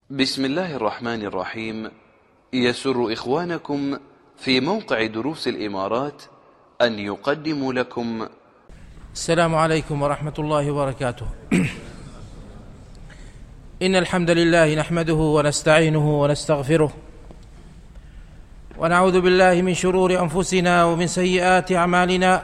بسم الله الرحمن الرحيم. يسر إخوانكم في موقع دروس الإمارات أن يقدموا لكم السلام عليكم ورحمة الله وبركاته. إن الحمد لله نحمده ونستعينه ونستغفره ونعوذ بالله من شرور أنفسنا ومن سيئات أعمالنا.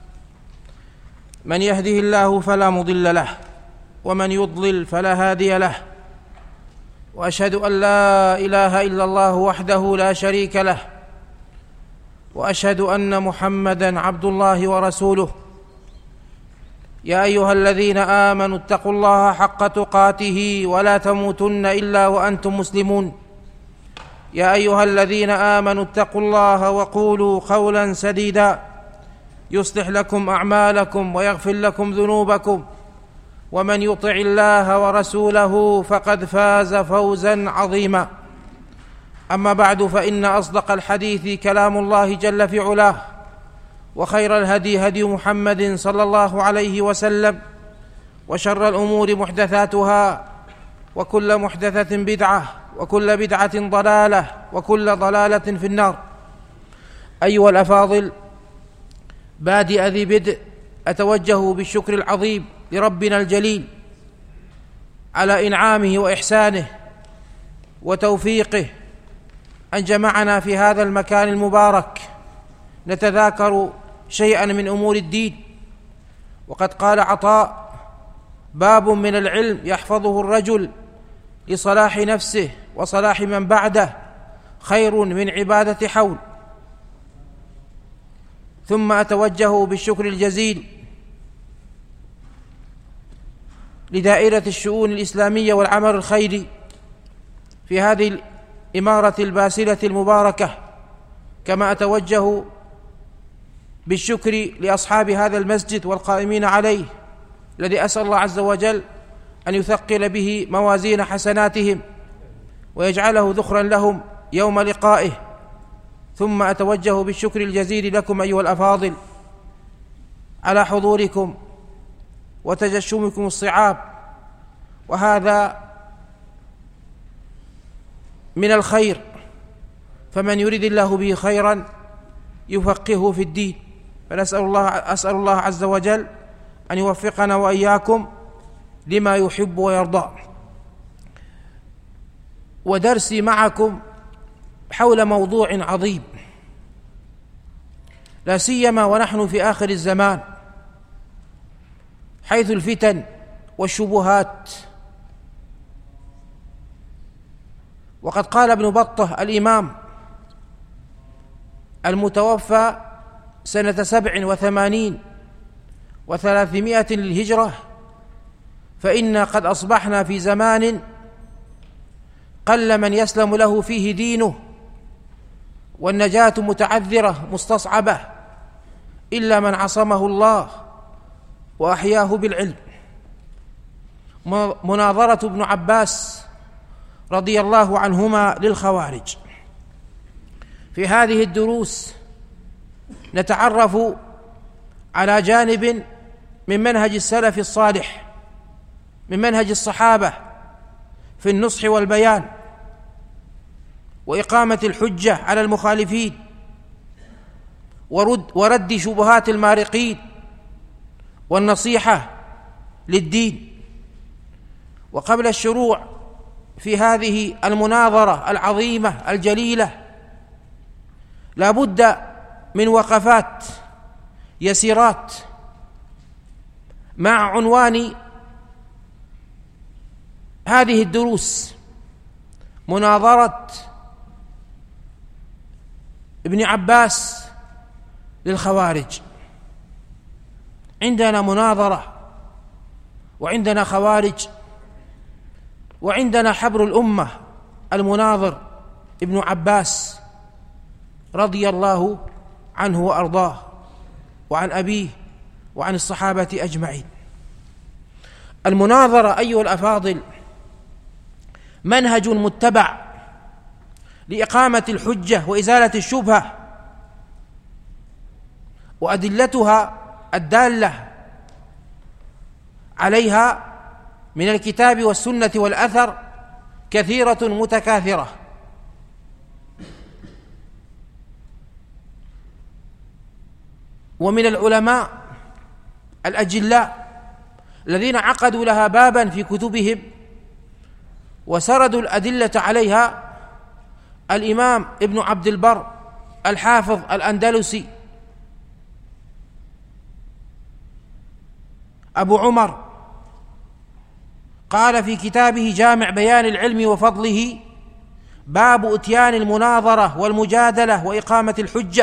من يهده الله فلا مضل له ومن يضلل فلا هادي له، وأشهد أن لا إله إلا الله وحده لا شريك له، وأشهد أن محمدًا عبد الله ورسوله. يا أيها الذين آمنوا اتقوا الله حق تقاته ولا تموتن إلا وأنتم مسلمون. يا أيها الذين آمنوا اتقوا الله وقولوا قولا سديدا يصلح لكم أعمالكم ويغفر لكم ذنوبكم، ومن يطع الله ورسوله فقد فاز فوزا عظيما. أما بعد، فإن أصدق الحديث كلام الله جل في علاه، وخير الهدي هدي محمد صلى الله عليه وسلم، وشر الأمور محدثاتها، وكل محدثة بدعة، وكل بدعة ضلالة، وكل ضلالة في النار. أيها الأفاضل، بادئ ذي بدء أتوجه بالشكر العظيم لربنا الجليل على إنعامه وإحسانه وتوفيقه أن جمعنا في هذا المكان المبارك نتذاكر شيئا من أمور الدين. وقد قال عطاء: باب من العلم يحفظه الرجل لصلاح نفسه وصلاح من بعده خير من عبادة حول. ثم أتوجه بالشكر الجزيل لدائرة الشؤون الإسلامية والعمل الخيري في هذه الإمارة الباسلة المباركة، كما أتوجه بالشكر لأصحاب هذا المسجد والقائمين عليه، الذي أسأل الله عز وجل أن يثقل به موازين حسناتهم ويجعله ذخرا لهم يوم لقائه. ثم أتوجه بالشكر الجزيل لكم أيها الأفاضل على حضوركم وتجشمكم الصعاب، وهذا من الخير، فمن يريد الله به خيرا يفقهه في الدين. أسأل الله عز وجل أن يوفقنا وإياكم لما يحب ويرضى. ودرسي معكم حول موضوع عظيم، لا سيما ونحن في آخر الزمان، حيث الفتن والشبهات. وقد قال ابن بطة الإمام المتوفى سنة 87 و300 للهجرة: فإنا قد أصبحنا في زمان قل من يسلم له فيه دينه، والنجاة متعذرة مستصعبة إلا من عصمه الله وأحياه بالعلم. مناظرة ابن عباس رضي الله عنهما للخوارج. في هذه الدروس نتعرف على جانب من منهج السلف الصالح، من منهج الصحابة في النصح والبيان وإقامة الحجة على المخالفين ورد شبهات المارقين والنصيحة للدين. وقبل الشروع في هذه المناظرة العظيمة الجليلة لا بد من وقفات يسيرات مع عنوان هذه الدروس: مناظرة ابن عباس للخوارج. عندنا مناظرة، وعندنا خوارج، وعندنا حبر الأمة المناظر ابن عباس رضي الله عنه وأرضاه، وعن أبيه، وعن الصحابة أجمعين. المناظرة أيها الأفاضل منهج متبع لإقامة الحجة وإزالة الشبهة، وأدلتها الدالة عليها من الكتاب والسنة والأثر كثيرة متكاثرة. ومن العلماء الأجلاء الذين عقدوا لها بابا في كتبهم وسردوا الأدلة عليها الإمام ابن عبد البر الحافظ الأندلسي أبو عمر، قال في كتابه جامع بيان العلم وفضله: باب إتيان المناظرة والمجادلة وإقامة الحجة.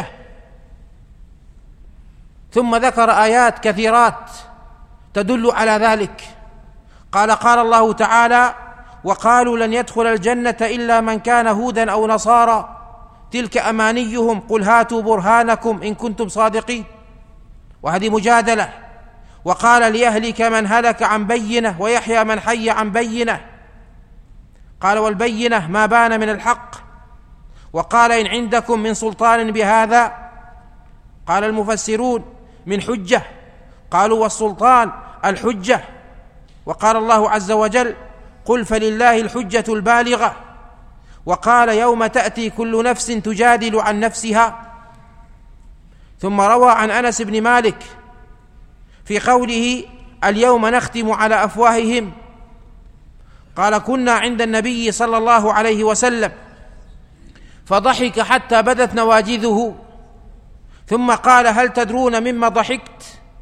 ثم ذكر آيات كثيرات تدل على ذلك. قال الله تعالى: وقالوا لن يدخل الجنة إلا من كان هودا أو نصارى تلك أمانيهم قل هاتوا برهانكم إن كنتم صادقين، وهذه مجادلة. وقال: ليهلك من هلك عن بينة ويحيى من حي عن بينة. قال: والبينة ما بان من الحق. وقال: إن عندكم من سلطان بهذا. قال المفسرون: من حجة. قالوا: والسلطان الحجة. وقال الله عز وجل: قل فلله الحجة البالغة. وقال: يوم تأتي كل نفس تجادل عن نفسها. ثم روى عن أنس بن مالك في قوله: اليوم نختم على أفواههم، قال: كنا عند النبي صلى الله عليه وسلم فضحك حتى بدت نواجذه، ثم قال: هل تدرون مما ضحكت؟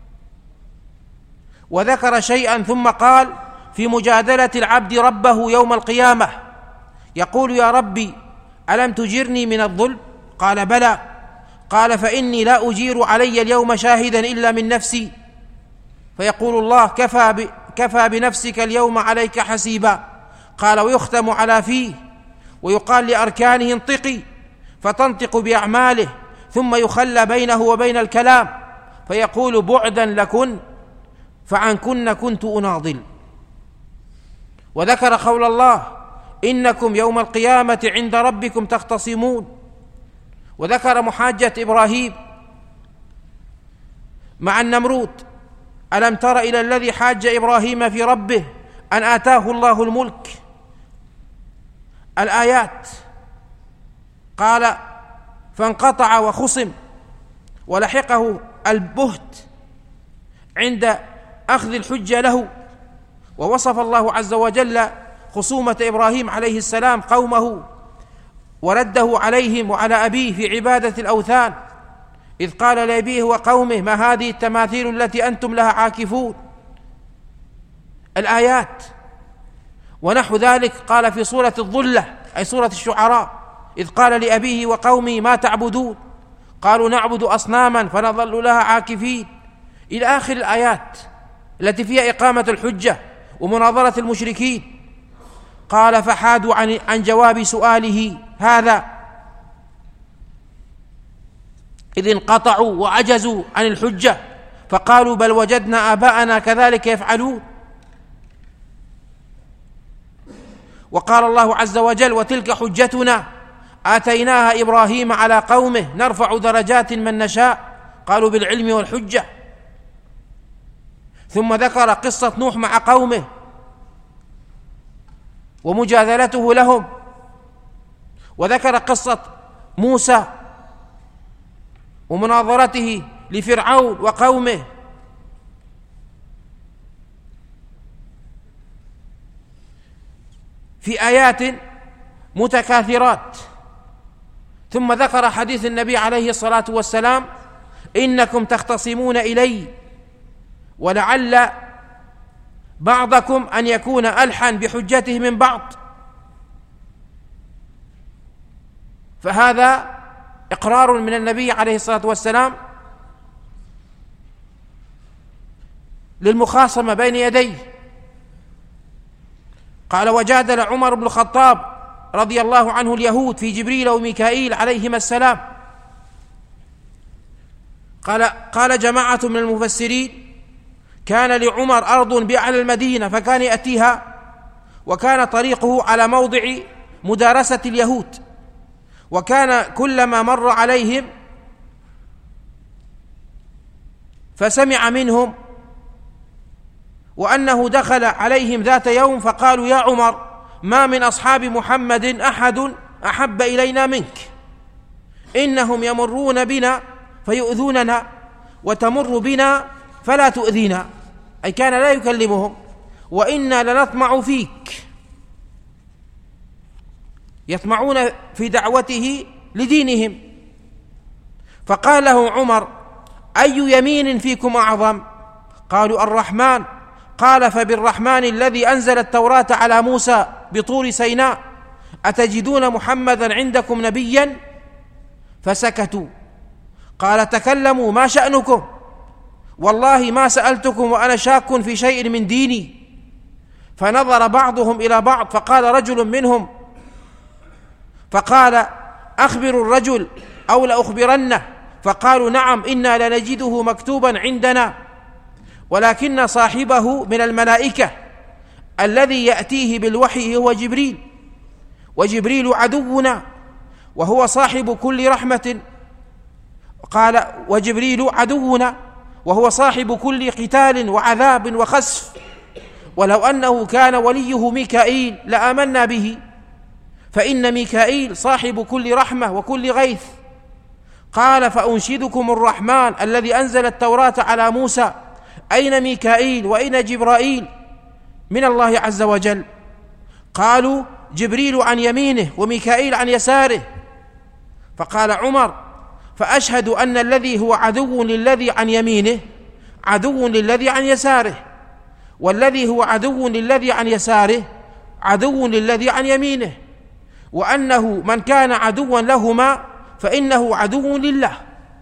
وذكر شيئا ثم قال: في مجادلة العبد ربه يوم القيامة يقول: يا ربي ألم تجرني من الظلم؟ قال: بلى. قال: فإني لا أجير علي اليوم شاهدا إلا من نفسي. فيقول الله: كفى بنفسك اليوم عليك حسيبا. قال: ويختم على فيه ويقال لأركانه انطقي، فتنطق بأعماله، ثم يخلى بينه وبين الكلام فيقول: بعدا لكن فعنكن كنت أناضل. وذكر قول الله: إنكم يوم القيامة عند ربكم تختصمون. وذكر محاجة إبراهيم مع النمرود: ألم تر إلى الذي حاج إبراهيم في ربه أن آتاه الله الملك. الآيات. قال: فانقطع وخصم ولحقه البهت عند أخذ الحجة له. ووصف الله عز وجل خصومة إبراهيم عليه السلام قومه ورده عليهم وعلى أبيه في عبادة الأوثان، إذ قال لأبيه وقومه: ما هذه التماثيل التي أنتم لها عاكفون. الآيات. ونحو ذلك قال في سورة الظلة أي سورة الشعراء: إذ قال لأبيه وقومه: ما تعبدون؟ قالوا: نعبد أصناما فنظل لها عاكفين، إلى آخر الآيات التي فيها إقامة الحجة ومناظرة المشركين. قال: فحادوا عن جواب سؤاله هذا، إذ انقطعوا وعجزوا عن الحجة فقالوا: بل وجدنا آباءنا كذلك يفعلون. وقال الله عز وجل: وتلك حجتنا آتيناها إبراهيم على قومه نرفع درجات من نشاء. قالوا: بالعلم والحجة. ثم ذكر قصة نوح مع قومه ومجادلته لهم، وذكر قصة موسى ومناظرته لفرعون وقومه. في آيات متكاثرات. ثم ذكر حديث النبي عليه الصلاة والسلام: إنكم تختصمون إلي ولعل بعضكم أن يكون ألحن بحجته من بعض. فهذا إقرار من النبي عليه الصلاة والسلام للمخاصمة بين يديه. قال: وجادل عمر بن الخطاب رضي الله عنه اليهود في جبريل وميكائيل عليهما السلام. قال جماعة من المفسرين: كان لعمر أرض بأعلى المدينة فكان يأتيها، وكان طريقه على موضع مدارسة اليهود، وكان كلما مر عليهم فسمع منهم، وأنه دخل عليهم ذات يوم فقالوا: يا عمر ما من أصحاب محمد أحد أحب إلينا منك، إنهم يمرون بنا فيؤذوننا وتمر بنا فلا تؤذينا، أي كان لا يكلمهم، وإنا لنطمع فيك، يطمعون في دعوته لدينهم. فقال له عمر: أي يمين فيكم أعظم؟ قالوا: الرحمن. قال: فبالرحمن الذي أنزل التوراة على موسى بطور سيناء أتجدون محمدا عندكم نبيا؟ فسكتوا. قال: تكلموا، ما شأنكم؟ والله ما سألتكم وأنا شاك في شيء من ديني. فنظر بعضهم إلى بعض، فقال رجل منهم فقال: أخبروا الرجل أو لأخبرنه. فقالوا: نعم، إنا لنجده مكتوبا عندنا، ولكن صاحبه من الملائكة الذي يأتيه بالوحي هو جبريل، وجبريل عدونا وهو صاحب كل رحمة. قال: وجبريل عدونا وهو صاحب كل قتال وعذاب وخسف، ولو أنه كان وليه ميكائيل لآمنا به، فإن ميكائيل صاحب كل رحمة وكل غيث. قال: فأنشدكم الرحمن الذي أنزل التوراة على موسى، أين ميكائيل وأين جبرائيل من الله عز وجل؟ قالوا: جبريل عن يمينه وميكائيل عن يساره. فقال عمر: فأشهد أن الذي هو عدو للذي عن يمينه عدو للذي عن يساره، والذي هو عدو للذي عن يساره عدو للذي عن يمينه، وأنه من كان عدوا لهما فإنه عدو لله.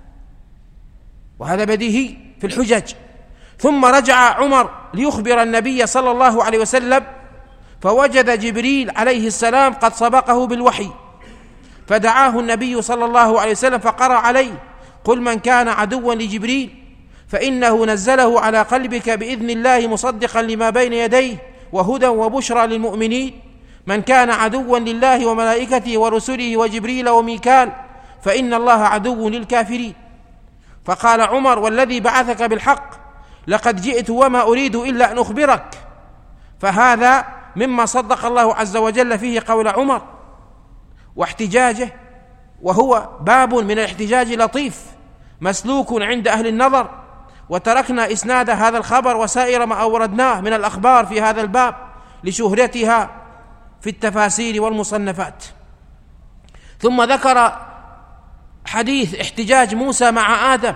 وهذا بديهي في الحجج. ثم رجع عمر ليخبر النبي صلى الله عليه وسلم، فوجد جبريل عليه السلام قد سبقه بالوحي، فدعاه النبي صلى الله عليه وسلم فقرأ عليه: قل من كان عدوا لجبريل فإنه نزله على قلبك بإذن الله مصدقا لما بين يديه وهدى وبشرى للمؤمنين، من كان عدوا لله وملائكته ورسله وجبريل وميكال فإن الله عدو للكافرين. فقال عمر: والذي بعثك بالحق لقد جئت وما أريد إلا أن أخبرك. فهذا مما صدق الله عز وجل فيه قول عمر واحتجاجه، وهو باب من الاحتجاج لطيف مسلوك عند أهل النظر. وتركنا إسناد هذا الخبر وسائر ما أوردناه من الأخبار في هذا الباب لشهرتها في التفاسير والمصنفات. ثم ذكر حديث احتجاج موسى مع آدم،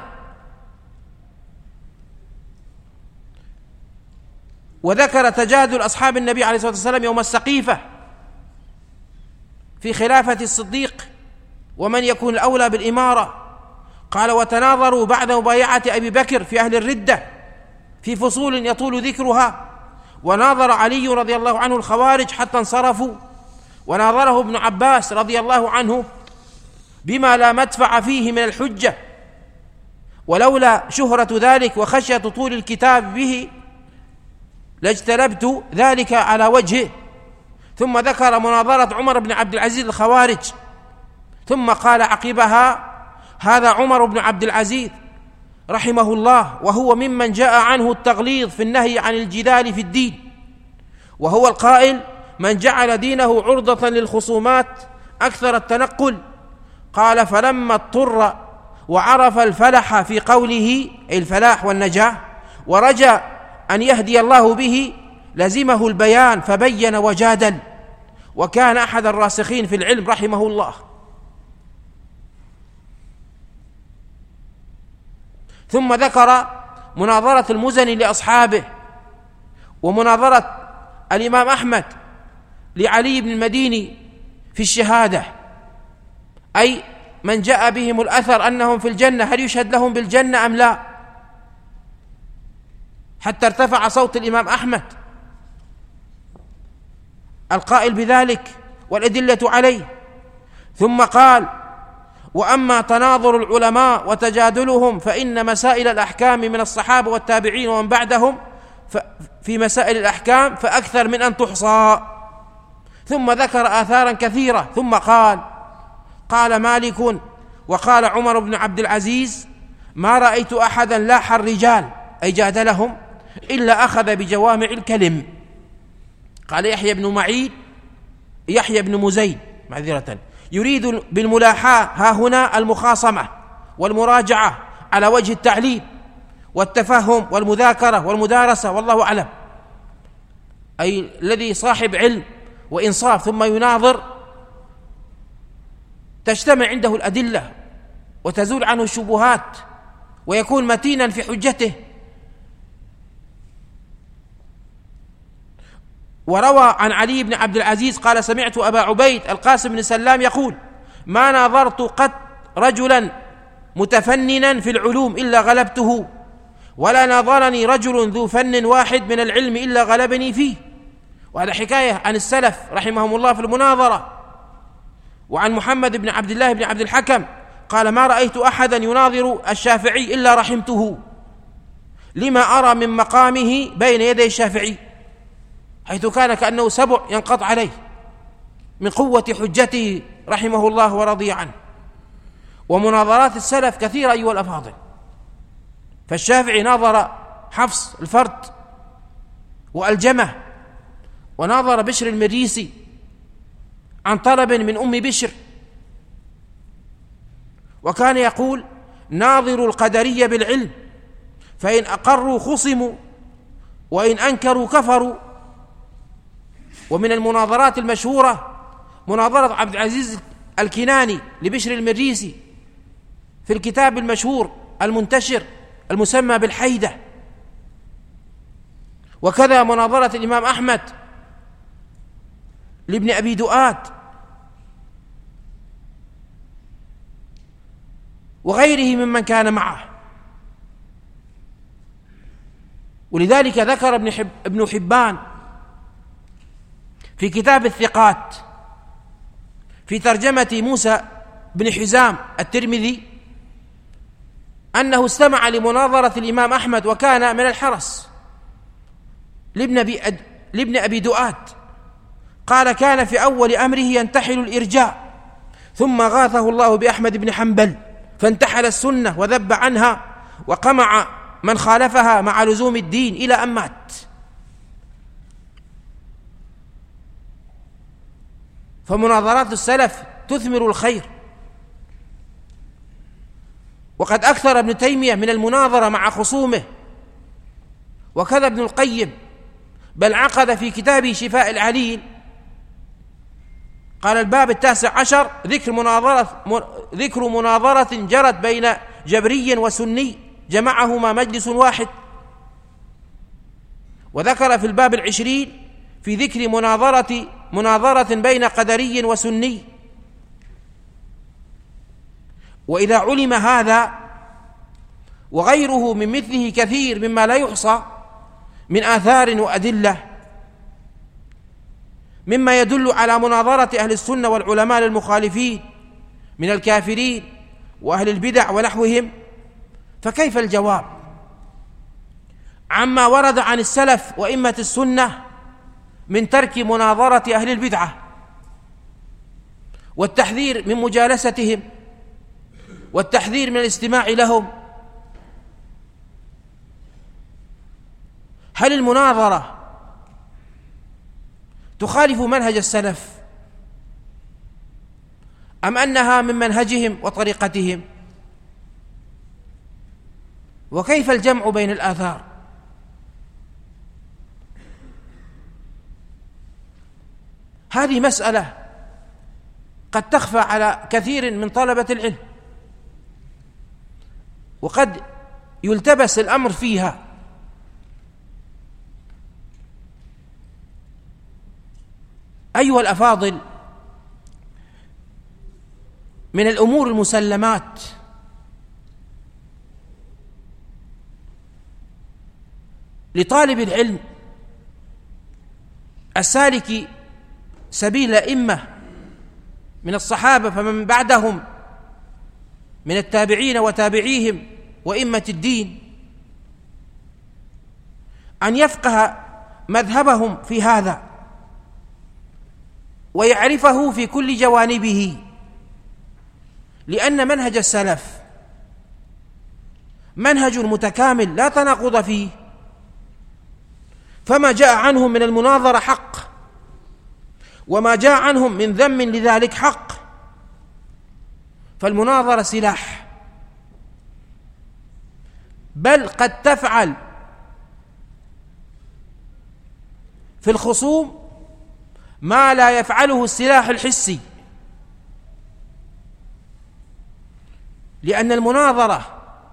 وذكر تجادل أصحاب النبي عليه الصلاة والسلام يوم السقيفة في خلافة الصديق ومن يكون الأولى بالإمارة. قال: وتناظروا بعد مبايعة أبي بكر في أهل الردة في فصول يطول ذكرها، وناظر علي رضي الله عنه الخوارج حتى انصرفوا، وناظره ابن عباس رضي الله عنه بما لا مدفع فيه من الحجة، ولولا شهرة ذلك وخشية طول الكتاب به لاجتنبت ذلك على وجهه. ثم ذكر مناظرة عمر بن عبد العزيز الخوارج، ثم قال عقبها: هذا عمر بن عبد العزيز رحمه الله، وهو ممن جاء عنه التغليظ في النهي عن الجدال في الدين، وهو القائل: من جعل دينه عرضة للخصومات أكثر التنقل. قال: فلما اضطر وعرف الفلح في قوله، الفلاح والنجاة، ورجى أن يهدي الله به لزمه البيان فبين وجادل، وكان أحد الراسخين في العلم رحمه الله. ثم ذكر مناظرة المزني لأصحابه، ومناظرة الإمام أحمد لعلي بن المديني في الشهادة، أي من جاء بهم الأثر أنهم في الجنة هل يشهد لهم بالجنة أم لا، حتى ارتفع صوت الإمام أحمد القائل بذلك والأدلة عليه. ثم قال: وأما تناظر العلماء وتجادلهم فإن مسائل الأحكام من الصحابة والتابعين ومن بعدهم في مسائل الأحكام فأكثر من أن تحصى. ثم ذكر آثارا كثيرة، ثم قال مالك وقال عمر بن عبد العزيز: ما رأيت أحدا لاح الرجال أي جادلهم إلا أخذ بجوامع الكلم. قال يحيى بن معين يحيى بن مزين معذرة، يريد بالملاحاة ها هنا المخاصمة والمراجعة على وجه التعليم والتفهم والمذاكرة والمدارسة، والله أعلم، أي الذي صاحب علم وإنصاف ثم يناظر تجتمع عنده الأدلة وتزول عنه الشبهات ويكون متينا في حجته. وروى عن علي بن عبد العزيز قال: سمعت أبا عبيد القاسم بن سلام يقول: ما ناظرت قط رجلا متفننا في العلوم إلا غلبته، ولا ناظرني رجل ذو فن واحد من العلم إلا غلبني فيه. وهذا حكاية عن السلف رحمهم الله في المناظرة. وعن محمد بن عبد الله بن عبد الحكم قال: ما رأيت أحدا يناظر الشافعي إلا رحمته، لما أرى من مقامه بين يدي الشافعي، حيث كان كأنه سبع ينقض عليه من قوة حجته رحمه الله ورضي عنه. ومناظرات السلف كثيرة أيها الأفاضل، فالشافعي ناظر حفص الفرد وألجمه، وناظر بشر المريسي عن طلب من أم بشر، وكان يقول: ناظروا القدرية بالعلم، فإن أقروا خصموا وإن أنكروا كفروا. ومن المناظرات المشهورة مناظرة عبد العزيز الكناني لبشر المريسي في الكتاب المشهور المنتشر المسمى بالحيدة. وكذا مناظرة الإمام أحمد لابن أبي دؤاد وغيره ممن كان معه. ولذلك ذكر ابن حبان في كتاب الثقات في ترجمة موسى بن حزام الترمذي أنه استمع لمناظرة الإمام أحمد وكان من الحرس لابن أبي دؤاد. قال: كان في أول أمره ينتحل الإرجاء، ثم غاثه الله بأحمد بن حنبل فانتحل السنة وذب عنها وقمع من خالفها مع لزوم الدين إلى أن مات. فمناظرات السلف تثمر الخير. وقد أكثر ابن تيمية من المناظرة مع خصومه، وكذا ابن القيم، بل عقد في كتابه شفاء العليل قال: الباب 19 ذكر مناظرة جرت بين جبري وسني جمعهما مجلس واحد. وذكر في الباب 20 في ذكر مناظرة بين قدري وسني. وإذا علم هذا وغيره من مثله كثير مما لا يحصى من آثار وأدلة مما يدل على مناظرة أهل السنة والعلماء للمخالفين من الكافرين وأهل البدع ونحوهم، فكيف الجواب عما ورد عن السلف وإمة السنة من ترك مناظرة أهل البدعة والتحذير من مجالستهم والتحذير من الاستماع لهم؟ هل المناظرة تخالف منهج السلف أم أنها من منهجهم وطريقتهم؟ وكيف الجمع بين الآثار؟ هذه مسألة قد تخفى على كثير من طلبة العلم، وقد يلتبس الأمر فيها. أيها الأفاضل، من الأمور المسلمات لطالب العلم السالك سبيل الأئمة من الصحابة فمن بعدهم من التابعين وتابعيهم وإمة الدين أن يفقه مذهبهم في هذا ويعرفه في كل جوانبه، لأن منهج السلف منهج متكامل لا تناقض فيه، فما جاء عنهم من المناظرة حق، وما جاء عنهم من ذم لذلك حق، فالمناظرة سلاح، بل قد تفعل في الخصوم ما لا يفعله السلاح الحسي، لأن المناظرة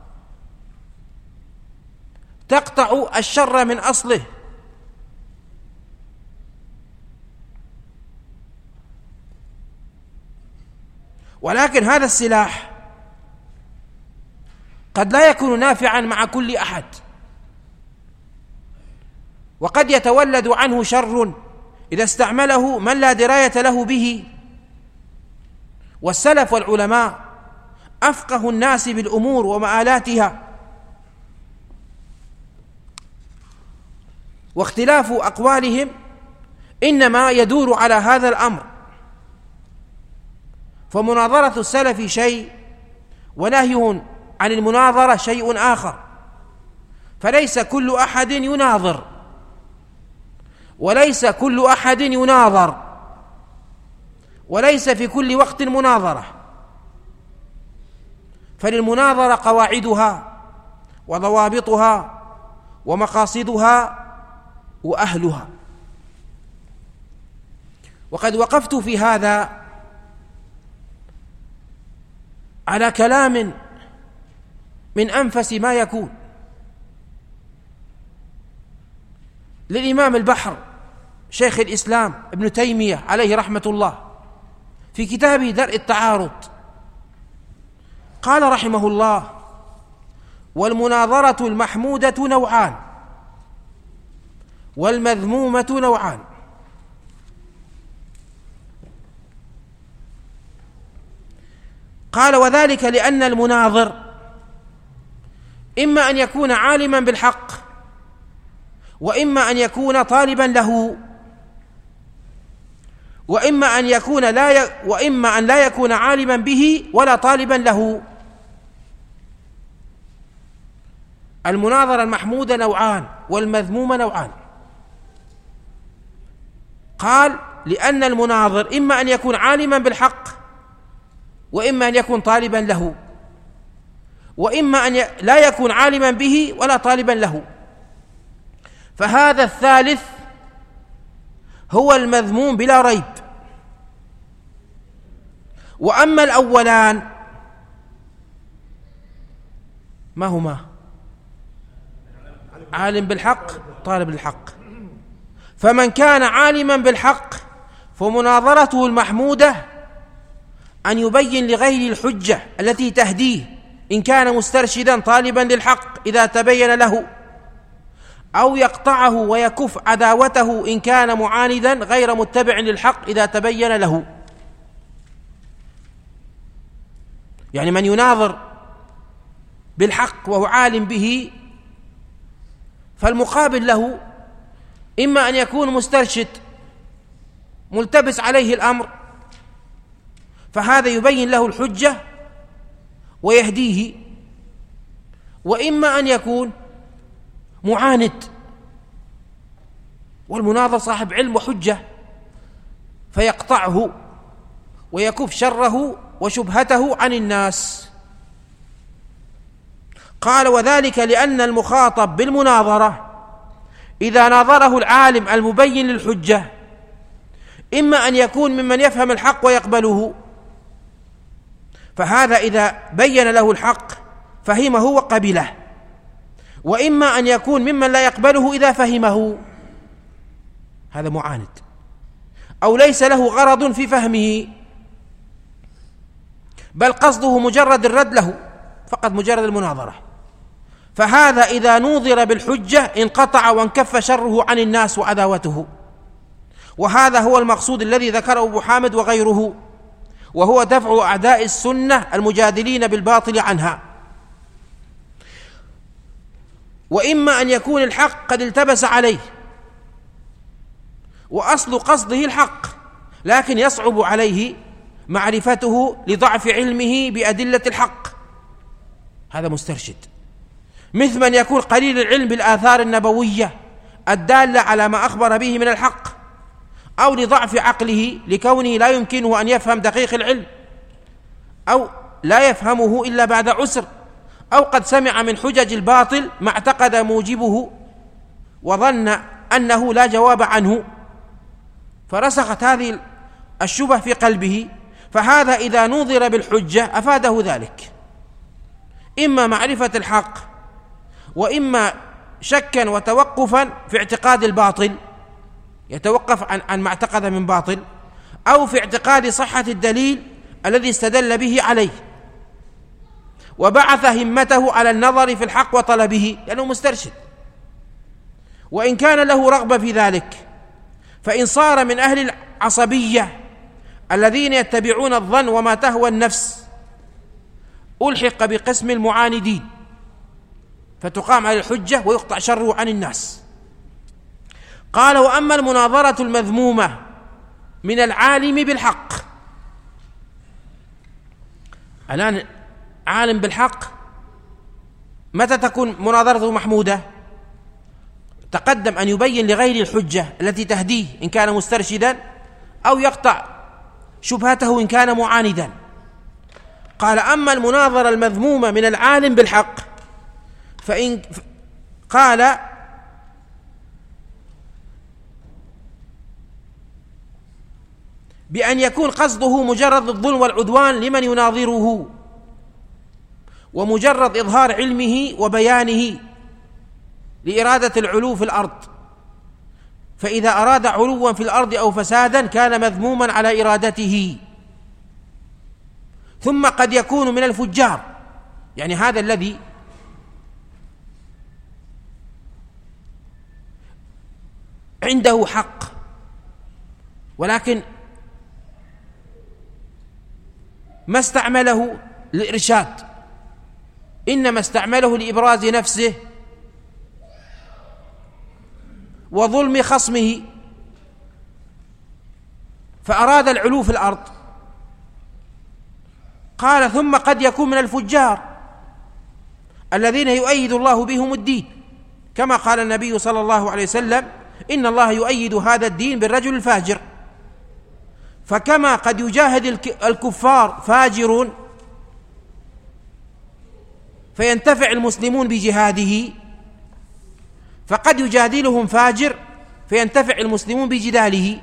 تقطع الشر من أصله، ولكن هذا السلاح قد لا يكون نافعا مع كل أحد، وقد يتولد عنه شر إذا استعمله من لا دراية له به. والسلف والعلماء أفقه الناس بالأمور ومآلاتها، واختلاف أقوالهم إنما يدور على هذا الأمر. فمناظرة السلف شيء، ونهيهم عن المناظرة شيء آخر، فليس كل أحد يناظر، وليس كل أحد يناظر، وليس في كل وقت مناظرة، فللمناظرة قواعدها وضوابطها ومقاصدها وأهلها. وقد وقفت في هذا على كلام من أنفس ما يكون للإمام البحر شيخ الإسلام ابن تيمية عليه رحمة الله في كتابه درء التعارض. قال رحمه الله: والمناظرة المحمودة نوعان، والمذمومة نوعان. قال: وذلك لأن المناظر إما أن يكون عالما بالحق، وإما أن يكون طالبا له، وإما أن لا يكون عالما به ولا طالبا له. المناظرة المحمودة نوعان، والمذمومة نوعان. قال: لأن المناظر إما أن يكون عالما بالحق، وإما أن يكون طالبا له، وإما أن لا يكون عالما به ولا طالبا له. فهذا الثالث هو المذموم بلا ريب. وأما الأولان ما هما؟ عالم بالحق، طالب للحق. فمن كان عالما بالحق فمناظرته المحمودة أن يبين لغير الحجة التي تهديه إن كان مسترشدا طالبا للحق إذا تبين له، أو يقطعه ويكف عداوته إن كان معاندا غير متبع للحق إذا تبين له. يعني من يناظر بالحق وهو عالم به، فالمقابل له إما أن يكون مسترشد ملتبس عليه الأمر، فهذا يبين له الحجة ويهديه، وإما أن يكون معاند والمناظر صاحب علم وحجة فيقطعه ويكف شره وشبهته عن الناس. قال: وذلك لأن المخاطب بالمناظرة إذا ناظره العالم المبين للحجة إما أن يكون ممن يفهم الحق ويقبله، فهذا إذا بين له الحق فهمه وقبله، وإما أن يكون ممن لا يقبله إذا فهمه، هذا معاند، أو ليس له غرض في فهمه، بل قصده مجرد الرد له فقط، مجرد المناظرة. فهذا إذا نوظر بالحجة انقطع وانكف شره عن الناس وعداوته. وهذا هو المقصود الذي ذكره أبو حامد وغيره، وهو دفع أعداء السنة المجادلين بالباطل عنها. وإما أن يكون الحق قد التبس عليه وأصل قصده الحق، لكن يصعب عليه معرفته لضعف علمه بأدلة الحق، هذا مسترشد. مثل من يكون قليل العلم بالآثار النبوية الدالة على ما أخبر به من الحق، أو لضعف عقله لكونه لا يمكنه أن يفهم دقيق العلم، أو لا يفهمه إلا بعد عسر، أو قد سمع من حجج الباطل ما اعتقد موجبه وظن أنه لا جواب عنه فرسخت هذه الشبه في قلبه، فهذا إذا نوظر بالحجة أفاده ذلك، إما معرفة الحق وإما شكا وتوقفا في اعتقاد الباطل، يتوقف عن ما اعتقد من باطل، أو في اعتقاد صحة الدليل الذي استدل به عليه، وبعث همته على النظر في الحق وطلبه لأنه مسترشد. وإن كان له رغبة في ذلك، فإن صار من أهل العصبية الذين يتبعون الظن وما تهوى النفس ألحق بقسم المعاندين، فتقام على الحجة ويقطع شره عن الناس. قال: وأما المناظرة المذمومة من العالم بالحق. الآن عالم بالحق متى تكون مناظرته محمودة؟ تقدم أن يبين لغير الحجة التي تهديه إن كان مسترشدا، أو يقطع شبهته إن كان معاندا. قال: أما المناظرة المذمومة من العالم بالحق فإن قال بأن يكون قصده مجرد الظلم والعدوان لمن يناظره، ومجرد إظهار علمه وبيانه لإرادة العلو في الأرض، فإذا أراد علوا في الأرض أو فسادا كان مذموما على إرادته. ثم قد يكون من الفجار، يعني هذا الذي عنده حق ولكن ما استعمله للإرشاد، إنما استعمله لإبراز نفسه وظلم خصمه، فأراد العلو في الأرض. قال: ثم قد يكون من الفجار الذين يؤيد الله بهم الدين، كما قال النبي صلى الله عليه وسلم: إن الله يؤيد هذا الدين بالرجل الفاجر. فكما قد يجاهد الكفار فاجر فينتفع المسلمون بجهاده، فقد يجادلهم فاجر فينتفع المسلمون بجداله،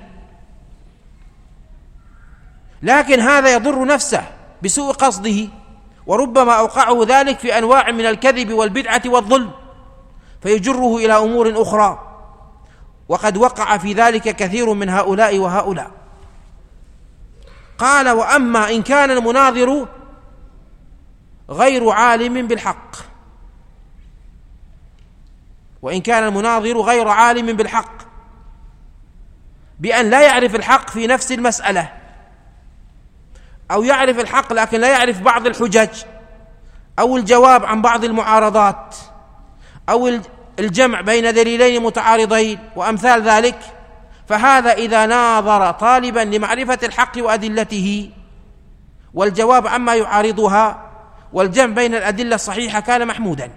لكن هذا يضر نفسه بسوء قصده، وربما أوقعه ذلك في أنواع من الكذب والبدعة والظلم فيجره إلى أمور أخرى، وقد وقع في ذلك كثير من هؤلاء وهؤلاء. قال: وأما إن كان المناظر غير عالم بالحق، وإن كان المناظر غير عالم بالحق بأن لا يعرف الحق في نفس المسألة، أو يعرف الحق لكن لا يعرف بعض الحجج، أو الجواب عن بعض المعارضات، أو الجمع بين دليلين متعارضين وأمثال ذلك، فهذا إذا ناظر طالبا لمعرفة الحق وأدلته والجواب عما يعارضها والجمع بين الأدلة الصحيحة كان محمودا،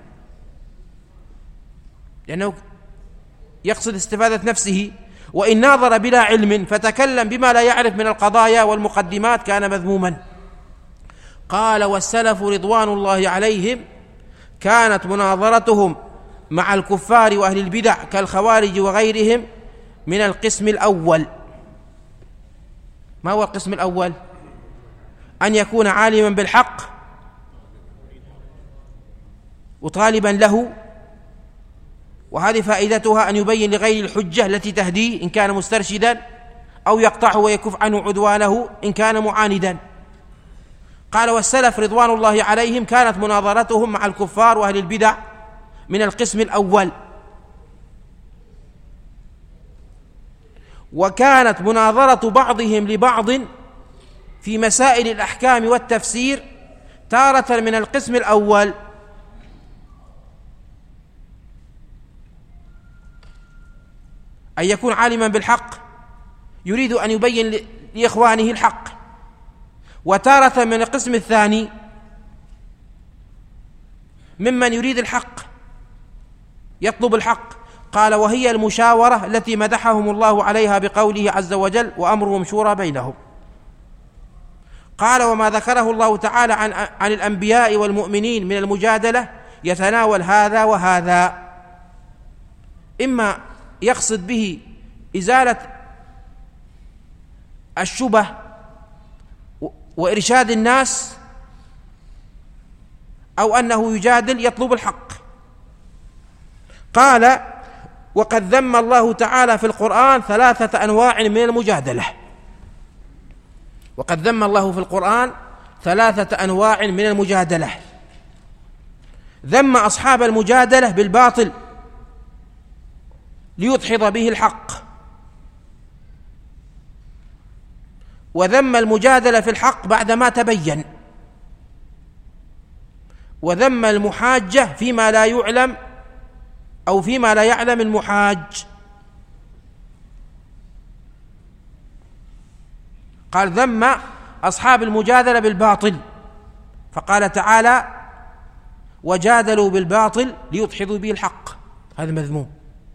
لأنه يقصد استفادة نفسه. وإن ناظر بلا علم فتكلم بما لا يعرف من القضايا والمقدمات كان مذموما. قال: والسلف رضوان الله عليهم كانت مناظرتهم مع الكفار وأهل البدع كالخوارج وغيرهم من القسم الأول. ما هو القسم الأول؟ أن يكون عالما بالحق وطالبا له، وهذه فائدتها أن يبين لغير الحجة التي تهديه إن كان مسترشدا، أو يقطعه ويكف عنه عدوانه إن كان معاندا. قال: والسلف رضوان الله عليهم كانت مناظرتهم مع الكفار وأهل البدع من القسم الأول، وكانت مناظرة بعضهم لبعض في مسائل الأحكام والتفسير تارة من القسم الأول، أن يكون عالما بالحق يريد أن يبين لإخوانه الحق، وتارة من القسم الثاني ممن يريد الحق يطلب الحق. قال: وهي المشاورة التي مدحهم الله عليها بقوله عز وجل: وأمرهم شورى بينهم. قال: وما ذكره الله تعالى عن الأنبياء والمؤمنين من المجادلة يتناول هذا وهذا، إما يقصد به إزالة الشبه وإرشاد الناس، أو أنه يجادل يطلب الحق. قال: وقد ذم الله تعالى في القرآن 3 أنواع من المجادلة. وقد ذم الله في القرآن 3 أنواع من المجادلة. ذم أصحاب المجادلة بالباطل ليدحض به الحق، وذم المجادلة في الحق بعدما تبين، وذم المحاجة فيما لا يعلم أو فيما لا يعلم المحاج. قال: ذم أصحاب المجادلة بالباطل، فقال تعالى: وجادلوا بالباطل ليدحضوا به الحق، هذا مذموم.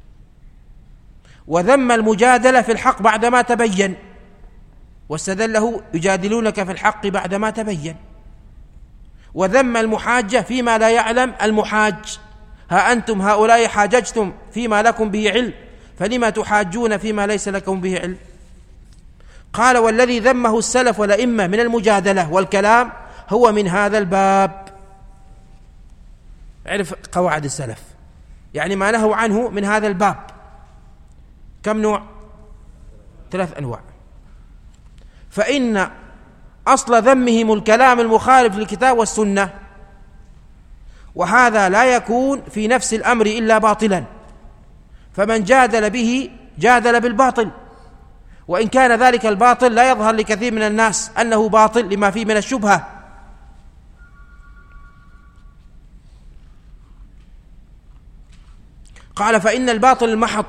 وذم المجادلة في الحق بعدما تبين، واستدله: يجادلونك في الحق بعدما تبين. وذم المحاجة فيما لا يعلم المحاج: ها أنتم هؤلاء حاججتم فيما لكم به علم فلما تحاجون فيما ليس لكم به علم. قال: والذي ذمه السلف والأئمة من المجادلة والكلام هو من هذا الباب. عرف قواعد السلف، يعني ما نهوا عنه من هذا الباب. كم نوع؟ 3 أنواع. فإن أصل ذمهم الكلام المخالف للكتاب والسنة، وهذا لا يكون في نفس الأمر إلا باطلا، فمن جادل به جادل بالباطل، وإن كان ذلك الباطل لا يظهر لكثير من الناس أنه باطل لما فيه من الشبهة. قال: فإن الباطل المحض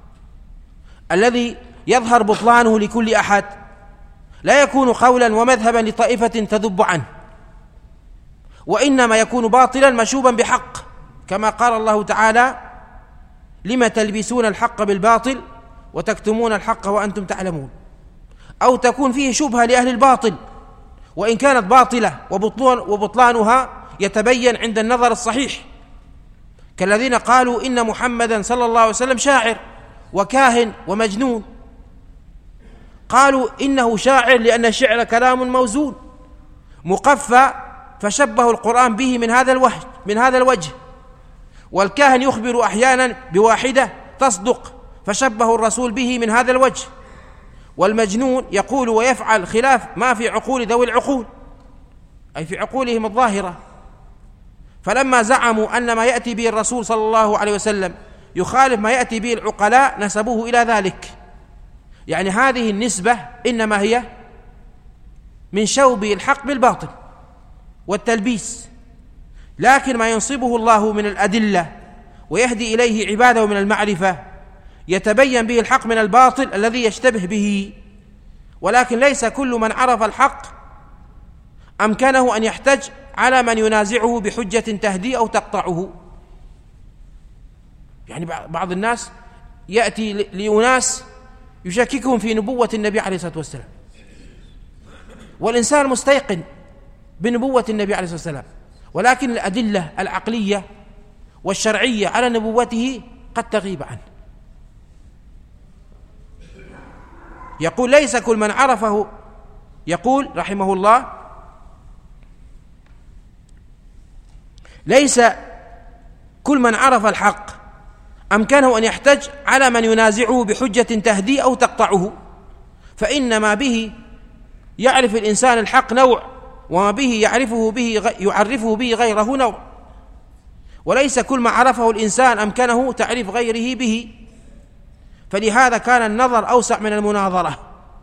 الذي يظهر بطلانه لكل أحد لا يكون قولا ومذهبا لطائفة تذب عنه، وإنما يكون باطلا مشوبا بحق، كما قال الله تعالى: لما تلبسون الحق بالباطل وتكتمون الحق وأنتم تعلمون. أو تكون فيه شبهة لأهل الباطل، وإن كانت باطلة وبطلانها يتبين عند النظر الصحيح، كالذين قالوا إن محمدا صلى الله عليه وسلم شاعر وكاهن ومجنون. قالوا إنه شاعر لأن الشعر كلام موزون مقفى، فشبهوا القرآن به من هذا الوجه. والكاهن يخبر أحيانا بواحدة تصدق، فشبهوا الرسول به من هذا الوجه. والمجنون يقول ويفعل خلاف ما في عقول ذوي العقول، أي في عقولهم الظاهرة. فلما زعموا أن ما يأتي به الرسول صلى الله عليه وسلم يخالف ما يأتي به العقلاء نسبوه إلى ذلك. يعني هذه النسبة إنما هي من شوب الحق بالباطل والتلبيس، لكن ما ينصبه الله من الأدلة ويهدي إليه عباده من المعرفة يتبين به الحق من الباطل الذي يشتبه به. ولكن ليس كل من عرف الحق أمكنه أن يحتج على من ينازعه بحجة تهدي أو تقطعه. يعني بعض الناس يأتي لأناس يشككهم في نبوة النبي عليه الصلاة والسلام، والإنسان مستيقن بنبوة النبي عليه الصلاة والسلام، ولكن الأدلة العقلية والشرعية على نبوته قد تغيب عنه. يقول: ليس كل من عرفه، يقول رحمه الله: ليس كل من عرف الحق أمكنه أن يحتج على من ينازعه بحجة تهدي أو تقطعه، فإنما به يعرف الإنسان الحق نوع، وما به يعرفه به غيره نوع. وليس كل ما عرفه الإنسان أمكنه تعريف غيره به، فلهذا كان النظر أوسع من المناظرة.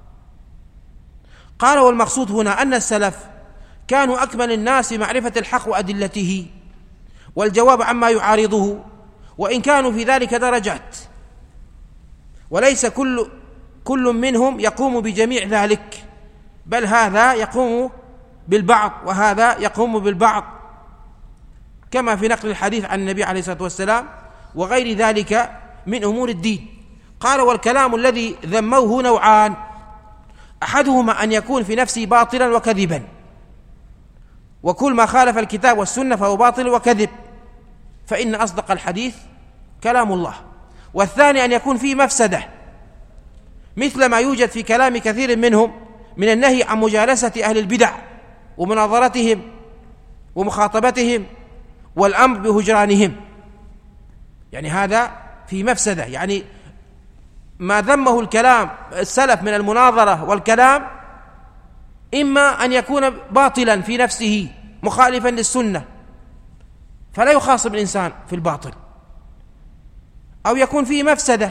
قال: والمقصود هنا أن السلف كانوا أكمل الناس معرفة الحق وأدلته والجواب عما يعارضه، وإن كانوا في ذلك درجات، وليس كل منهم يقوم بجميع ذلك، بل هذا يقوم بالبعض وهذا يقوم بالبعض، كما في نقل الحديث عن النبي عليه الصلاة والسلام وغير ذلك من أمور الدين. قال: والكلام الذي ذموه نوعان: أحدهما أن يكون في نفسه باطلا وكذبا، وكل ما خالف الكتاب والسنة فهو باطل وكذب، فإن أصدق الحديث كلام الله. والثاني أن يكون فيه مفسدة، مثل ما يوجد في كلام كثير منهم من النهي عن مجالسة أهل البدع ومناظرتهم ومخاطبتهم والأمر بهجرانهم، يعني هذا في مفسدة. يعني ما ذمه الكلام السلف من المناظرة والكلام إما أن يكون باطلا في نفسه مخالفا للسنة فلا يخاصم الإنسان في الباطل، أو يكون فيه مفسدة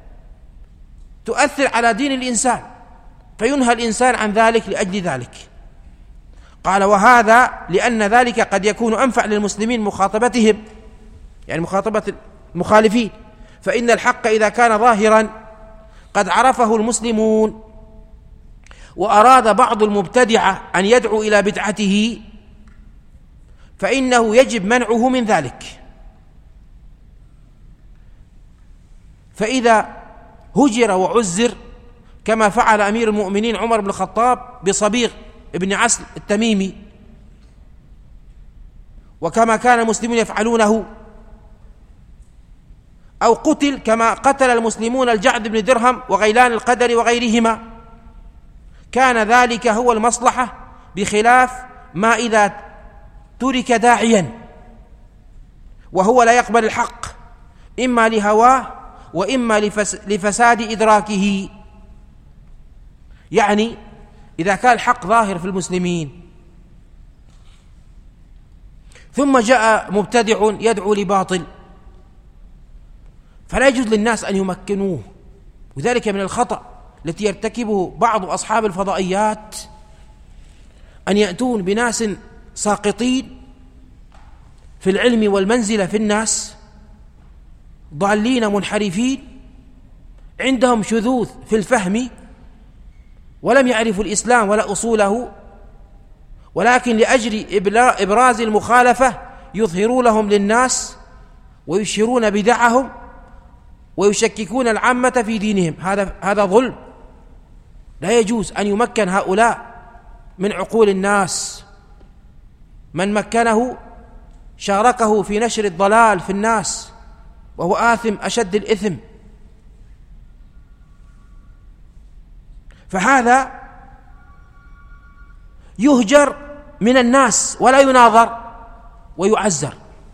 تؤثر على دين الإنسان فينهى الإنسان عن ذلك لأجل ذلك. قال: وهذا لأن ذلك قد يكون أنفع للمسلمين مخاطبتهم، يعني مخاطبة المخالفين، فإن الحق إذا كان ظاهرا قد عرفه المسلمون وأراد بعض المبتدعة أن يدعو إلى بدعته فإنه يجب منعه من ذلك. فإذا هجر وعزر كما فعل أمير المؤمنين عمر بن الخطاب بصبيغ ابن عسل التميمي، وكما كان المسلمون يفعلونه، أو قتل كما قتل المسلمون الجعد بن درهم وغيلان القدر وغيرهما، كان ذلك هو المصلحة، بخلاف ما إذا ترك داعيا وهو لا يقبل الحق إما لهواه وإما لفساد إدراكه. يعني إذا كان الحق ظاهر في المسلمين ثم جاء مبتدع يدعو لباطل فلا يجوز للناس أن يمكنوه، وذلك من الخطأ التي يرتكبه بعض أصحاب الفضائيات، أن يأتون بناس ساقطين في العلم والمنزلة في الناس، ضالين منحرفين، عندهم شذوذ في الفهم ولم يعرفوا الإسلام ولا أصوله، ولكن لأجل إبراز المخالفة يظهرون لهم للناس ويشهرون بدعهم ويشككون العامة في دينهم. هذا ظلم، لا يجوز أن يمكن هؤلاء من عقول الناس. من مكنه شاركه في نشر الضلال في الناس وهو آثم أشد الإثم. فهذا يهجر من الناس ولا يناظر ويعزر،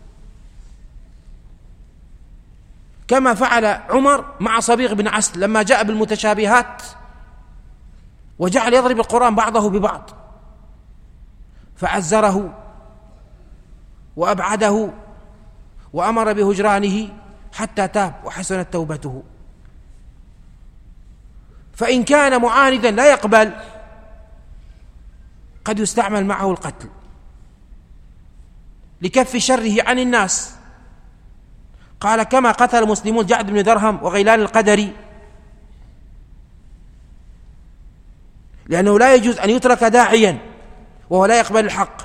كما فعل عمر مع صبيغ بن عسل لما جاء بالمتشابهات وجعل يضرب القرآن بعضه ببعض، فعزره وأبعده وأمر بهجرانه حتى تاب وحسنت توبته. فإن كان معاندا لا يقبل قد يستعمل معه القتل لكف شره عن الناس. قال: كما قتل المسلمون جعد بن درهم وغيلان القدري، لأنه لا يجوز أن يترك داعيا وهو لا يقبل الحق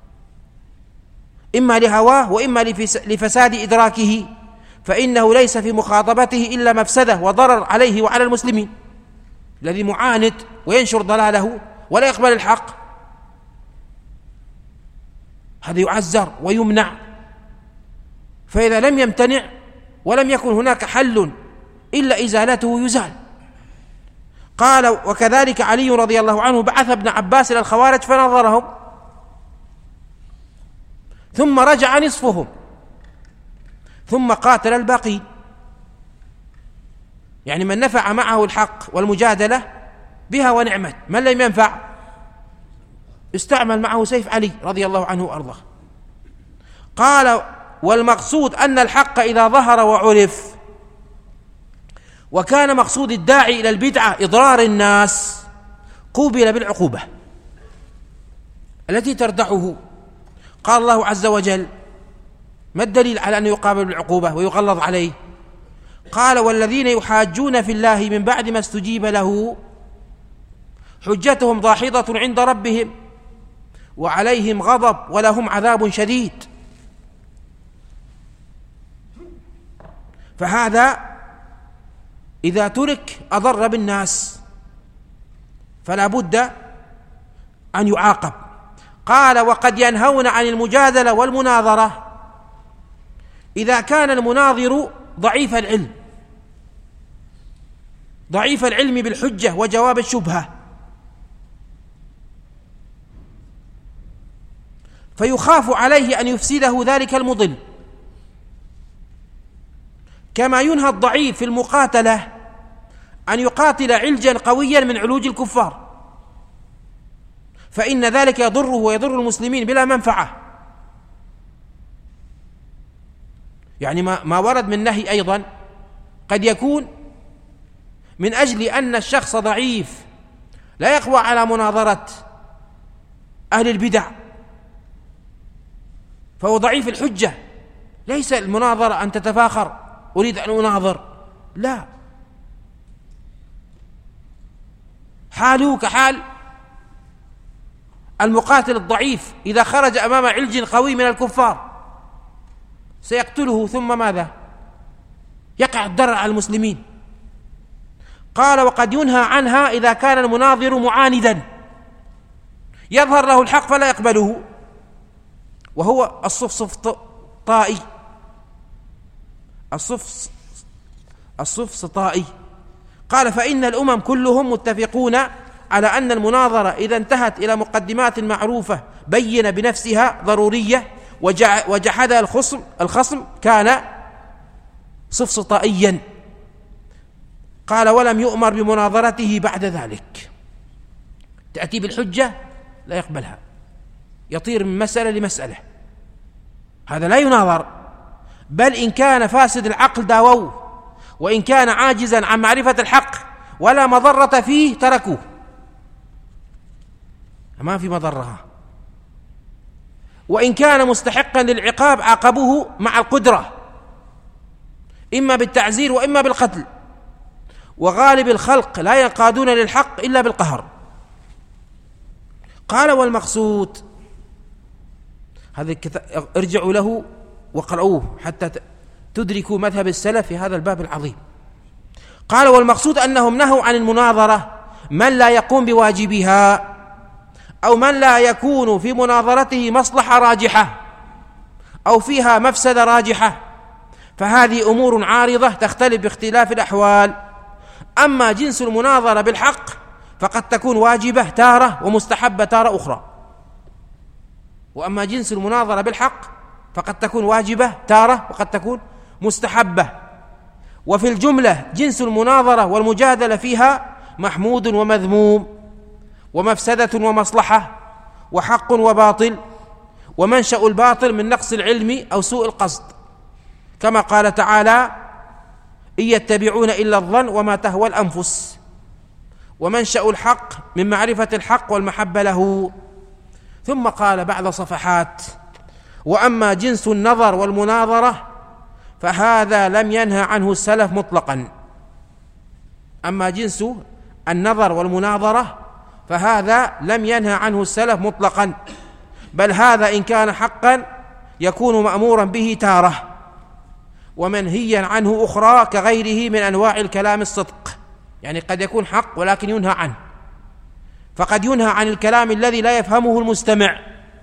إما لهواه وإما لفساد إدراكه، فإنه ليس في مخاطبته إلا مفسدة وضرر عليه وعلى المسلمين. الذي معاند وينشر ضلاله ولا يقبل الحق هذا يعزر ويمنع، فإذا لم يمتنع ولم يكن هناك حل إلا إزالته يزال. قال: وكذلك علي رضي الله عنه بعث ابن عباس إلى الخوارج فنظرهم ثم رجع نصفهم ثم قاتل الباقي. يعني من نفع معه الحق والمجادلة بها ونعمت، من لم ينفع استعمل معه سيف علي رضي الله عنه وأرضاه. قال: والمقصود أن الحق إذا ظهر وعرف وكان مقصود الداعي إلى البدعة إضرار الناس قوبل بالعقوبة التي تردعه. قال الله عز وجل: ما الدليل على أن يقابل بالعقوبة ويغلظ عليه؟ قال: والذين يحاجون في الله من بعد ما استجيب له حجتهم داحضة عند ربهم وعليهم غضب ولهم عذاب شديد. فهذا إذا ترك أضر بالناس فلا بد أن يعاقب. قال: وقد ينهون عن المجادلة والمناظرة إذا كان المناظر ضعيف العلم، ضعيف العلم بالحجة وجواب الشبهة، فيخاف عليه أن يفسده ذلك المضل، كما ينهى الضعيف في المقاتلة أن يقاتل علجا قويا من علوج الكفار، فإن ذلك يضره ويضر المسلمين بلا منفعة. يعني ما ورد من نهي أيضا قد يكون من أجل أن الشخص ضعيف لا يقوى على مناظرة أهل البدع، فهو ضعيف الحجة، ليس المناظرة أن تتفاخر أريد أن أناظر، لا، حاله كحال المقاتل الضعيف إذا خرج أمام علج قوي من الكفار سيقتله، ثم ماذا؟ يقع الضرر على المسلمين. قال: وقد ينهى عنها إذا كان المناظر معاندا يظهر له الحق فلا يقبله، وهو الصفصطائي. الصفصطائي قال: فإن الأمم كلهم متفقون على أن المناظرة إذا انتهت إلى مقدمات معروفة بينة بنفسها ضرورية وجحدها الخصم كان صفصطائيا. قال: ولم يؤمر بمناظرته بعد ذلك. تأتي بالحجة لا يقبلها، يطير من مسألة لمسألة، هذا لا يناظر، بل إن كان فاسد العقل داووه، وإن كان عاجزا عن معرفة الحق ولا مضرة فيه تركوه، ما في مضرة، وإن كان مستحقا للعقاب عاقبوه مع القدرة، إما بالتعزير وإما بالقتل، وغالب الخلق لا ينقادون للحق إلا بالقهر. قال: والمقصود، هذا الكتاب ارجعوا له وقرأوه حتى تدركوا مذهب السلف في هذا الباب العظيم. قال: والمقصود أنهم نهوا عن المناظرة من لا يقوم بواجبها، أو من لا يكون في مناظرته مصلحة راجحة أو فيها مفسدة راجحة، فهذه أمور عارضة تختلف باختلاف الأحوال. أما جنس المناظرة بالحق فقد تكون واجبة تارة ومستحبة تارة أخرى. وأما جنس المناظرة بالحق فقد تكون واجبة تارة وقد تكون مستحبة. وفي الجملة جنس المناظرة والمجادلة فيها محمود ومذموم، ومفسدة ومصلحة، وحق وباطل، ومنشأ الباطل من نقص العلم أو سوء القصد، كما قال تعالى: إن يتبعون إلا الظن وما تهوى الأنفس. ومنشأ الحق من معرفة الحق والمحبة له. ثم قال بعد صفحات: وأما جنس النظر والمناظرة فهذا لم ينهى عنه السلف مطلقا. أما جنس النظر والمناظرة فهذا لم ينهى عنه السلف مطلقا، بل هذا إن كان حقا يكون مأمورا به تارة ومنهيا عنه أخرى، كغيره من أنواع الكلام الصدق. يعني قد يكون حق ولكن ينهى عنه، فقد ينهى عن الكلام الذي لا يفهمه المستمع.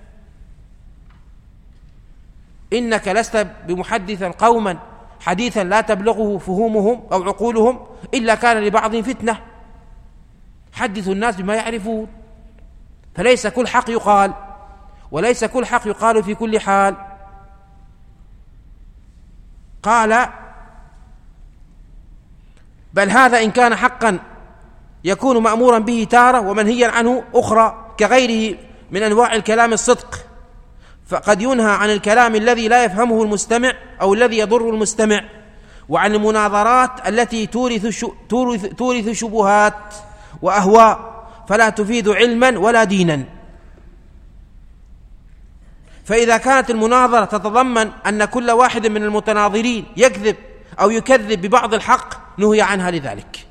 إنك لست بمحدثا قوما حديثا لا تبلغه فهومهم أو عقولهم إلا كان لبعض فتنة. حدث الناس بما يعرفون، فليس كل حق يقال، وليس كل حق يقال في كل حال. قال: بل هذا إن كان حقا يكون مأمورا به تارة ومنهيا عنه أخرى، كغيره من أنواع الكلام الصدق. فقد ينهى عن الكلام الذي لا يفهمه المستمع أو الذي يضر المستمع، وعن المناظرات التي تورث شبهات وأهواء فلا تفيد علما ولا دينا. فإذا كانت المناظرة تتضمن أن كل واحد من المتناظرين يكذب أو يكذب ببعض الحق نهي عنها لذلك.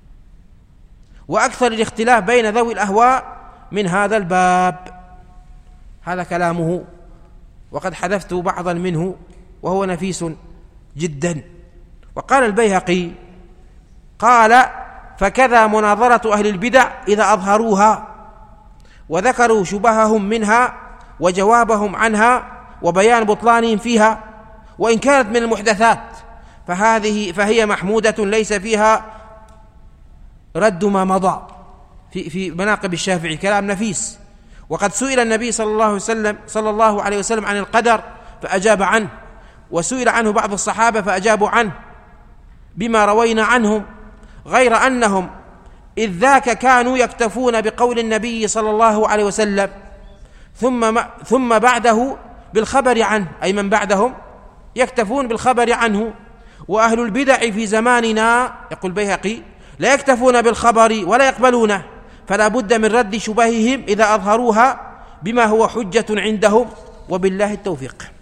وأكثر الاختلاف بين ذوي الأهواء من هذا الباب. هذا كلامه، وقد حذفت بعضا منه وهو نفيس جدا. وقال البيهقي: قال: فكذا مناظرة أهل البدع إذا أظهروها وذكروا شبههم منها وجوابهم عنها وبيان بطلانهم فيها، وإن كانت من المحدثات فهي محمودة ليس فيها رد ما مضى في مناقب الشافعي، كلام نفيس. وقد سئل النبي صلى الله عليه وسلم عن القدر فأجاب عنه، وسئل عنه بعض الصحابة فأجابوا عنه بما روينا عنهم، غير أنهم إذ ذاك كانوا يكتفون بقول النبي صلى الله عليه وسلم ثم بعده بالخبر عنه، أي من بعدهم يكتفون بالخبر عنه. وأهل البدع في زماننا، يقول البيهقي، لا يكتفون بالخبر ولا يقبلونه، فلا بد من رد شبههم إذا أظهروها بما هو حجة عندهم، وبالله التوفيق.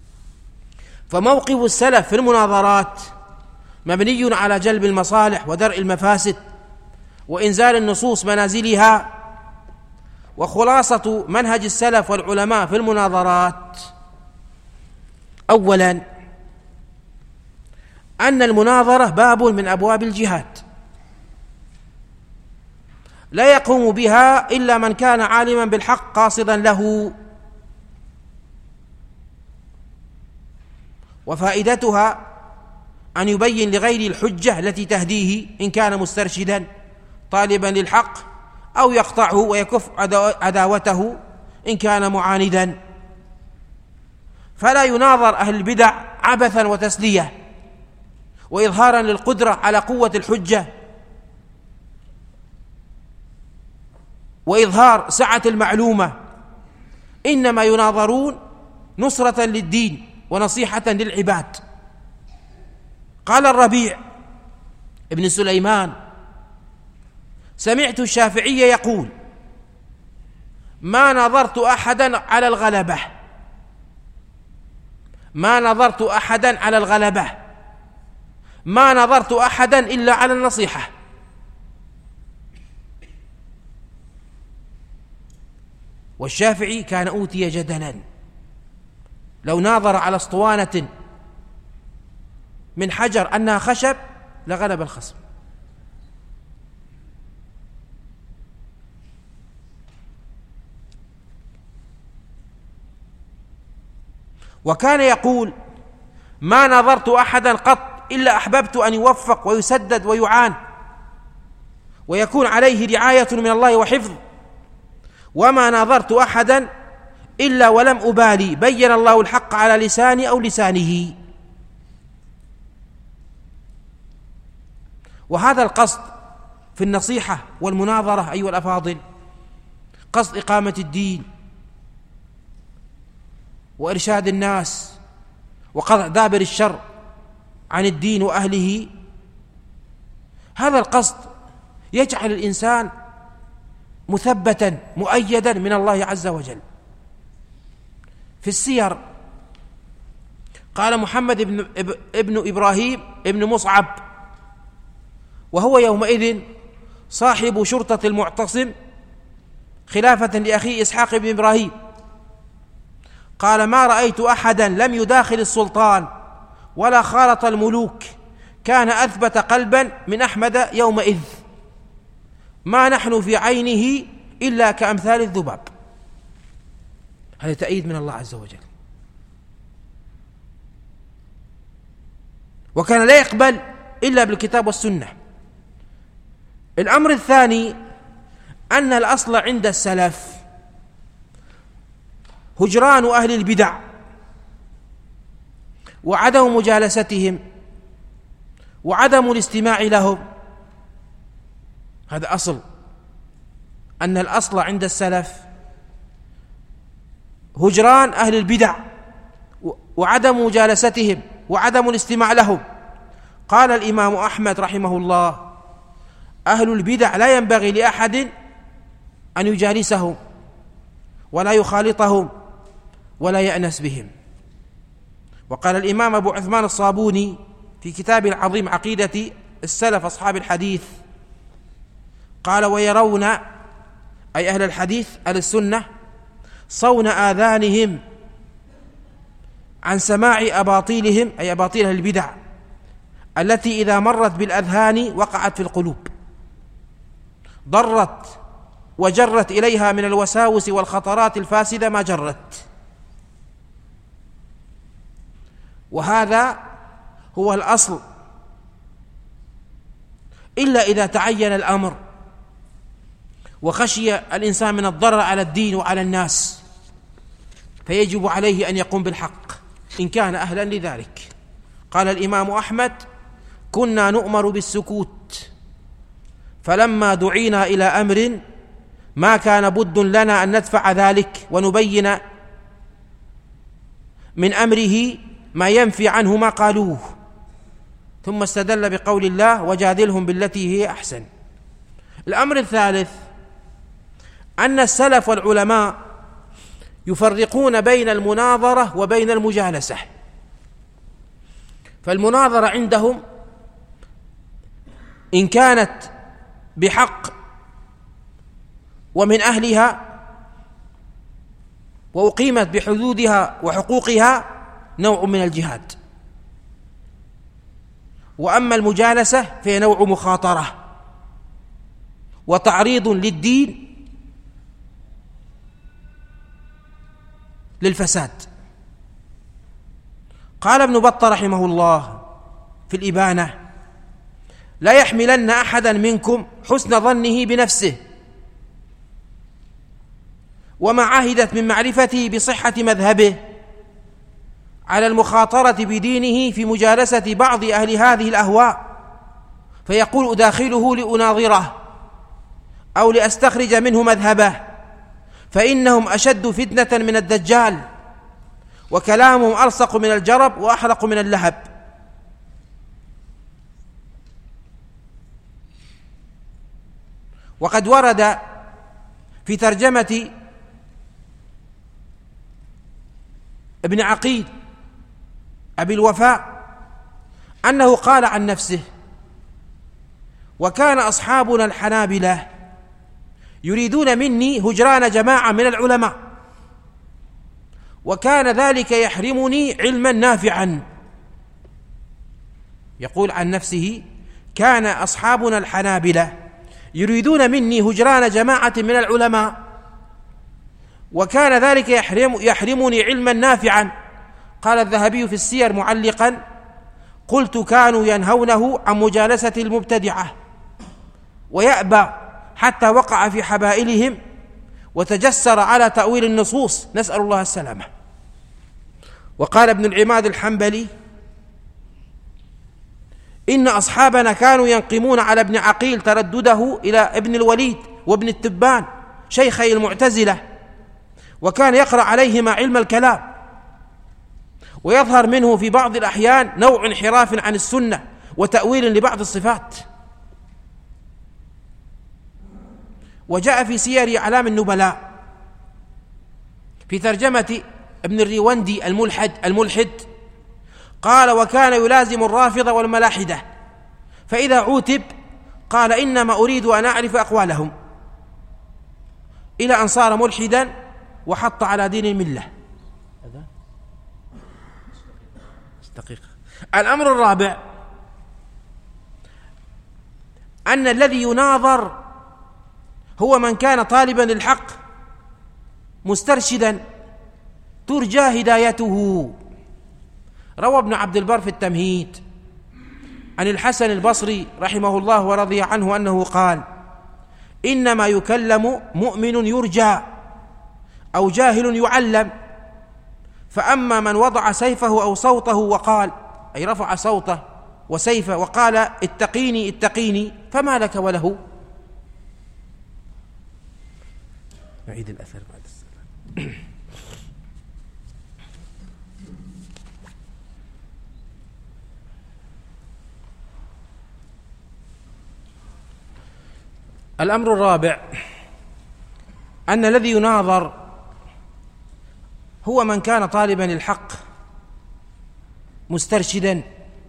فموقف السلف في المناظرات مبني على جلب المصالح ودرء المفاسد وإنزال النصوص منازلها. وخلاصة منهج السلف والعلماء في المناظرات: أولا، أن المناظرة باب من أبواب الجهاد، لا يقوم بها إلا من كان عالما بالحق قاصدا له، وفائدتها أن يبين لغير الحجة التي تهديه إن كان مسترشدا طالبا للحق، أو يقطعه ويكف عداوته إن كان معاندا. فلا يناظر أهل البدع عبثا وتسلية وإظهارا للقدرة على قوة الحجة وإظهار سعة المعلومة، إنما يناظرون نصرة للدين ونصيحة للعباد. قال الربيع ابن سليمان: سمعت الشافعي يقول: ما نظرت أحدا على الغلبة، ما نظرت أحدا على الغلبة، ما نظرت أحدا إلا على النصيحة. والشافعي كان أوتي جدلا، لو ناظر على اسطوانة من حجر أنها خشب لغلب الخصم. وكان يقول: ما نظرت أحدا قط إلا أحببت أن يوفق ويسدد ويعان ويكون عليه رعاية من الله وحفظ، وما نظرت أحدا إلا ولم أبالي بين الله الحق على لساني أو لسانه. وهذا القصد في النصيحة والمناظرة أيها الأفاضل قصد إقامة الدين وإرشاد الناس وقطع دابر الشر عن الدين وأهله. هذا القصد يجعل الإنسان مثبتا مؤيدا من الله عز وجل. في السير قال محمد ابن إبراهيم ابن مصعب، وهو يومئذ صاحب شرطة المعتصم خلافة لأخيه إسحاق بن إبراهيم، قال: ما رأيت أحدا لم يداخل السلطان ولا خالط الملوك كان أثبت قلبا من أحمد يومئذ، ما نحن في عينه إلا كأمثال الذباب. هذا تأييد من الله عز وجل. وكان لا يقبل إلا بالكتاب والسنة. الأمر الثاني أن الأصل عند السلف هجران أهل البدع وعدم مجالستهم وعدم الاستماع لهم. هذا أصل، أن الأصل عند السلف هجران أهل البدع وعدم مجالستهم وعدم الاستماع لهم. قال الإمام أحمد رحمه الله: أهل البدع لا ينبغي لأحد أن يجالسهم ولا يخالطهم ولا يأنس بهم. وقال الإمام أبو عثمان الصابوني في كتابه العظيم عقيدة السلف أصحاب الحديث، قال: ويرون، أي أهل الحديث أهل السنة، صون آذانهم عن سماع أباطيلهم، أي أباطيل أهل البدع، التي إذا مرت بالأذهان وقعت في القلوب، ضرت وجرت إليها من الوساوس والخطرات الفاسدة ما جرت. وهذا هو الأصل، إلا إذا تعين الأمر وخشي الإنسان من الضرر على الدين وعلى الناس، فيجب عليه أن يقوم بالحق إن كان أهلا لذلك. قال الإمام أحمد: كنا نؤمر بالسكوت، فلما دعينا إلى أمر ما كان بد لنا أن ندفع ذلك ونبين من أمره ما ينفي عنه ما قالوه. ثم استدل بقول الله: وجادلهم بالتي هي أحسن. الأمر الثالث أن السلف والعلماء يفرقون بين المناظرة وبين المجالسة. فالمناظرة عندهم إن كانت بحق ومن أهلها وأقيمت بحدودها وحقوقها نوع من الجهاد، وأما المجالسة فهي نوع مخاطرة وتعريض للدين للفساد. قال ابن بطة رحمه الله في الإبانة: لا يحملن أحدا منكم حسن ظنه بنفسه وما عهدت من معرفته بصحة مذهبه على المخاطرة بدينه في مجالسة بعض أهل هذه الأهواء، فيقول: أداخله لأناظره أو لأستخرج منه مذهبه، فإنهم أشد فتنة من الدجال، وكلامهم ألصق من الجرب وأحرق من اللهب. وقد ورد في ترجمة ابن عقيل أبي الوفاء أنه قال عن نفسه: وكان أصحابنا الحنابلة يريدون مني هجران جماعة من العلماء، وكان ذلك يحرمني علما نافعا. يقول عن نفسه: كان أصحابنا الحنابلة يريدون مني هجران جماعة من العلماء، وكان ذلك يحرمني علما نافعا. قال الذهبي في السير معلقا: قلت: كانوا ينهونه عن مجالسة المبتدعة ويأبى حتى وقع في حبائلهم وتجسر على تأويل النصوص، نسأل الله السلامة. وقال ابن العماد الحنبلي: إن أصحابنا كانوا ينقمون على ابن عقيل تردده إلى ابن الوليد وابن التبان شيخي المعتزلة، وكان يقرأ عليهما علم الكلام، ويظهر منه في بعض الأحيان نوع انحراف عن السنة وتأويل لبعض الصفات. وجاء في سير أعلام النبلاء في ترجمة ابن الريوندي الملحد قال: وكان يلازم الرافضة والملاحدة، فإذا عوتب قال: إنما أريد أن أعرف أقوالهم، إلى أن صار ملحدا وحط على دين الملة. الأمر الرابع أن الذي يناظر هو من كان طالبا للحق مسترشدا ترجى هدايته. روى ابن عبد البر في التمهيد عن الحسن البصري رحمه الله ورضي عنه أنه قال: إنما يكلم مؤمن يرجى أو جاهل يعلم، فأما من وضع سيفه أو صوته وقال، أي رفع صوته وسيفه وقال: اتقيني اتقيني، فما لك وله. نعيد الأثر بعد السلام. الأمر الرابع أن الذي يناظر هو من كان طالبا للحق مسترشدا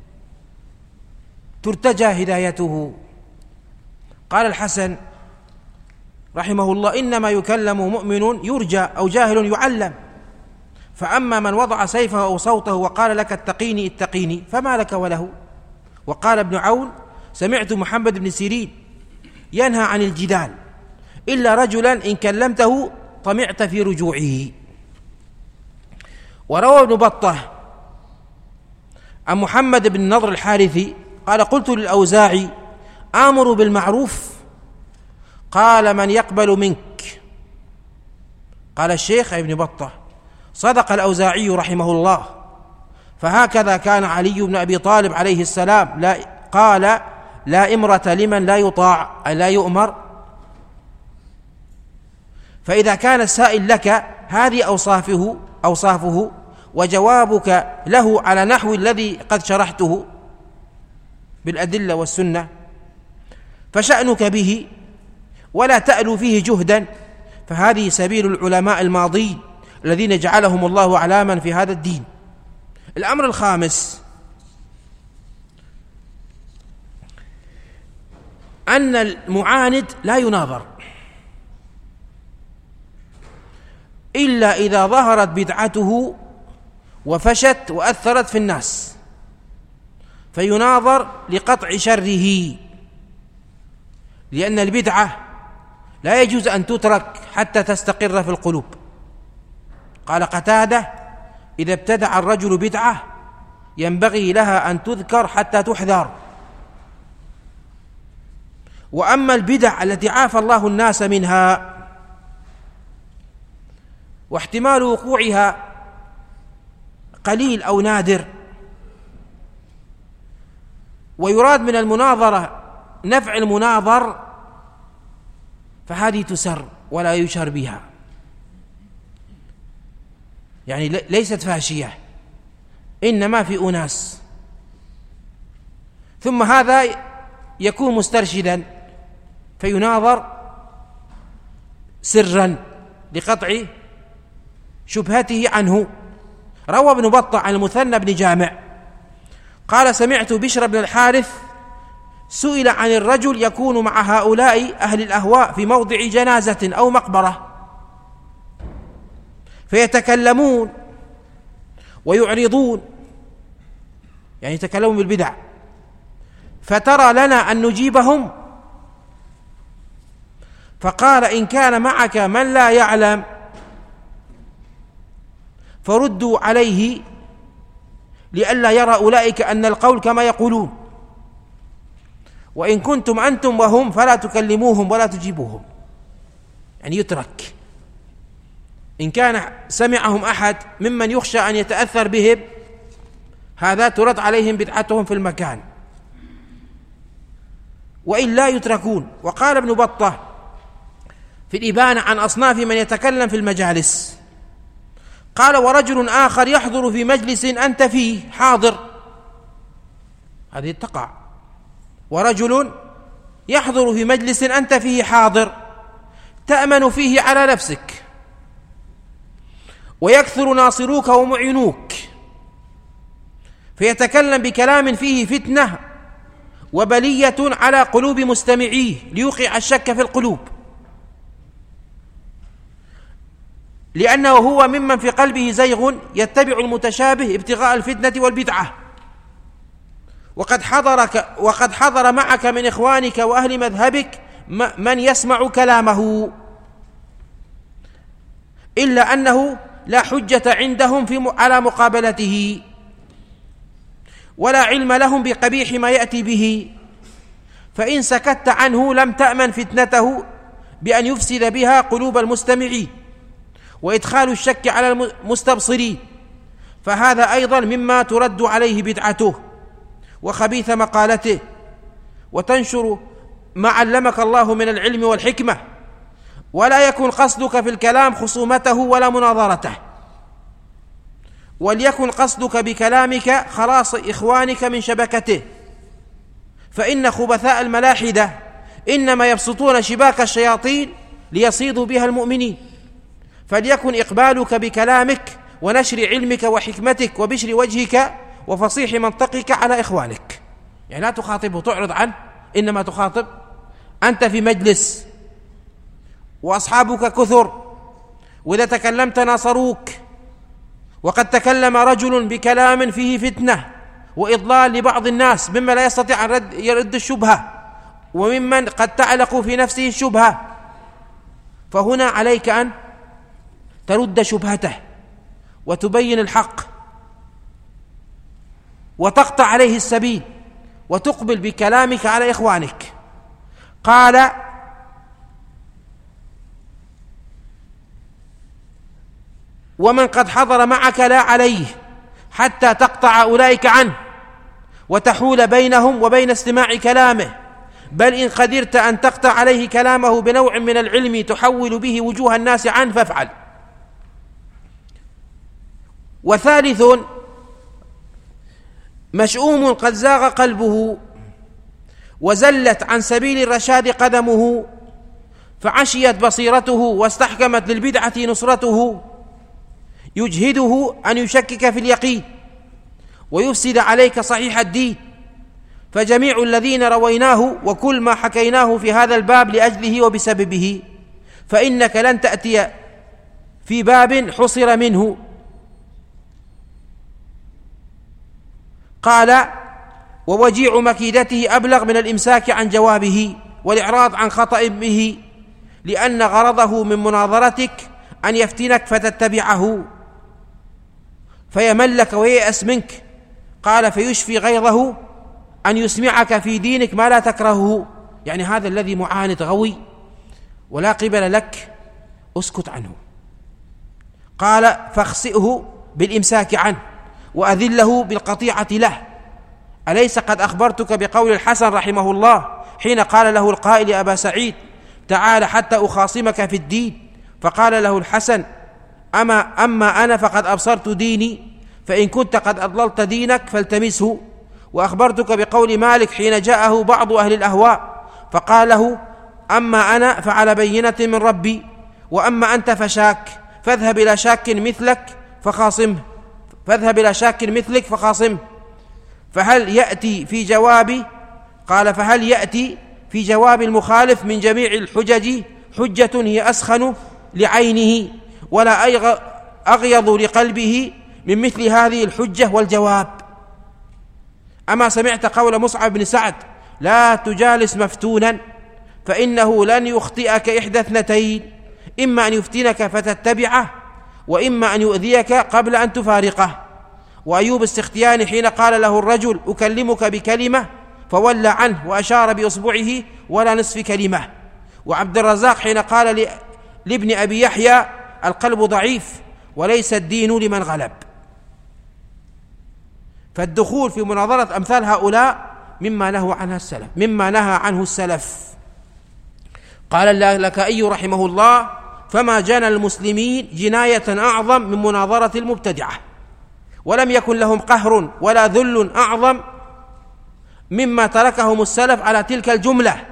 ترتجى هدايته. قال الحسن رحمه الله: إنما يكلم مؤمن يرجى أو جاهل يعلم، فأما من وضع سيفه أو صوته وقال لك اتقيني اتقيني، فما لك وله. وقال ابن عون: سمعت محمد بن سيرين ينهى عن الجدال إلا رجلا إن كلمته طمعت في رجوعه. وروى ابن بطة عن محمد بن نضر الحارثي قال: قلت للأوزاعي: آمر بالمعروف؟ قال: من يقبل منك؟ قال الشيخ ابن بطة: صدق الأوزاعي رحمه الله، فهكذا كان علي بن أبي طالب عليه السلام قال: لا إمرة لمن لا يطاع، أي لا يؤمر. فإذا كان السائل لك هذه أوصافه وجوابك له على نحو الذي قد شرحته بالأدلة والسنة، فشأنك به ولا تألو فيه جهدا، فهذه سبيل العلماء الماضين الذين جعلهم الله أعلاما في هذا الدين. الأمر الخامس: أن المعاند لا يناظر إلا إذا ظهرت بدعته وفشت وأثرت في الناس، فيناظر لقطع شره، لأن البدعة لا يجوز أن تترك حتى تستقر في القلوب. قال قتادة: إذا ابتدع الرجل بدعة ينبغي لها أن تذكر حتى تحذر. وأما البدع التي عافى الله الناس منها واحتمال وقوعها قليل أو نادر، ويراد من المناظرة نفع المناظر، فهذه تسر ولا يشهر بها، يعني ليست فاشية، إنما في أناس. ثم هذا يكون مسترشدا فيناظر سرا لقطع شبهته عنه. روى ابن بطة عن المثنى بن جامع قال: سمعت بشر بن الحارث سئل عن الرجل يكون مع هؤلاء أهل الأهواء في موضع جنازة أو مقبرة فيتكلمون ويعرضون، يعني يتكلمون بالبدع، فترى لنا أن نجيبهم؟ فقال: إن كان معك من لا يعلم فردوا عليه لئلا يرى أولئك أن القول كما يقولون، وإن كنتم أنتم وهم فلا تكلموهم ولا تجيبوهم، يعني يترك. إن كان سمعهم أحد ممن يخشى أن يتأثر بهم هذا ترد عليهم بدعتهم في المكان، وإلا يتركون. وقال ابن بطة في الإبانة عن أصناف من يتكلم في المجالس قال: ورجل آخر يحضر في مجلس أنت فيه حاضر، هذه تقع. ورجل يحضر في مجلس أنت فيه حاضر تأمن فيه على نفسك، ويكثر ناصروك ومعينوك، فيتكلم بكلام فيه فتنة وبلية على قلوب مستمعيه ليوقع الشك في القلوب، لأنه هو ممن في قلبه زيغ يتبع المتشابه ابتغاء الفتنة والبدعة. وقد حضر معك من إخوانك وأهل مذهبك من يسمع كلامه، إلا أنه لا حجة عندهم على مقابلته، ولا علم لهم بقبيح ما يأتي به، فإن سكت عنه لم تأمن فتنته بأن يفسد بها قلوب المستمعين وإدخال الشك على المستبصرين، فهذا أيضا مما ترد عليه بدعته وخبيث مقالته، وتنشر ما علمك الله من العلم والحكمة، ولا يكن قصدك في الكلام خصومته ولا مناظرته، وليكن قصدك بكلامك خلاص إخوانك من شبكته، فإن خبثاء الملاحدة إنما يبسطون شباك الشياطين ليصيدوا بها المؤمنين، فليكن إقبالك بكلامك ونشر علمك وحكمتك وبشر وجهك وفصيح منطقك على إخوانك، يعني لا تخاطبه تعرض عنه، إنما تخاطب أنت في مجلس وأصحابك كثر، وإذا تكلمت ناصروك، وقد تكلم رجل بكلام فيه فتنة وإضلال لبعض الناس ممن لا يستطيع أن يرد الشبهة، وممن قد تعلق في نفسه الشبهة، فهنا عليك أن ترد شبهته وتبين الحق وتقطع عليه السبيل وتقبل بكلامك على إخوانك. قال: ومن قد حضر معك لا عليه حتى تقطع أولئك عنه وتحول بينهم وبين استماع كلامه، بل إن قدرت أن تقطع عليه كلامه بنوع من العلم تحول به وجوه الناس عنه فافعل. وثالث: مشؤوم قد زاغ قلبه وزلت عن سبيل الرشاد قدمه، فعشيت بصيرته واستحكمت للبدعة نصرته، يجهده أن يشكك في اليقين ويفسد عليك صحيح الدين. فجميع الذين رويناه وكل ما حكيناه في هذا الباب لأجله وبسببه، فإنك لن تأتي في باب حصر منه. قال: ووجيع مكيدته أبلغ من الإمساك عن جوابه والإعراض عن خطأ به، لأن غرضه من مناظرتك أن يفتنك فتتبعه فيملك وييأس منك. قال: فيشفي غيظه أن يسمعك في دينك ما لا تكرهه، يعني هذا الذي معاند غوي ولا قبل لك اسكت عنه. قال: فاخسئه بالإمساك عنه وأذله بالقطيعة له. أليس قد أخبرتك بقول الحسن رحمه الله حين قال له القائل يا أبا سعيد تعال حتى أخاصمك في الدين؟ فقال له الحسن: أما أنا فقد أبصرت ديني، فإن كنت قد أضللت دينك فالتمسه. وأخبرتك بقول مالك حين جاءه بعض أهل الأهواء فقال له: أما أنا فعلى بينة من ربي، وأما أنت فشاك، فاذهب إلى شاك مثلك فخاصمه. فهل يأتي في جوابي؟ قال: فهل يأتي في جواب المخالف من جميع الحجج حجة هي أسخن لعينه ولا أغيض لقلبه من مثل هذه الحجة والجواب؟ أما سمعت قول مصعب بن سعد: لا تجالس مفتونا فإنه لن يخطئك إحدى اثنتين، إما أن يفتنك فتتبعه، وإما أن يؤذيك قبل أن تفارقه. وأيوب السختياني حين قال له الرجل: أكلمك بكلمة، فولى عنه وأشار بإصبعه ولا نصف كلمة. وعبد الرزاق حين قال لابن أبي يحيى: القلب ضعيف وليس الدين لمن غلب. فالدخول في مناظرة أمثال هؤلاء مما نهى عنه السلف. قال اللالكائي رحمه الله: فما جنى المسلمين جناية أعظم من مناظرة المبتدعة، ولم يكن لهم قهر ولا ذل أعظم مما تركهم السلف على تلك الجملة.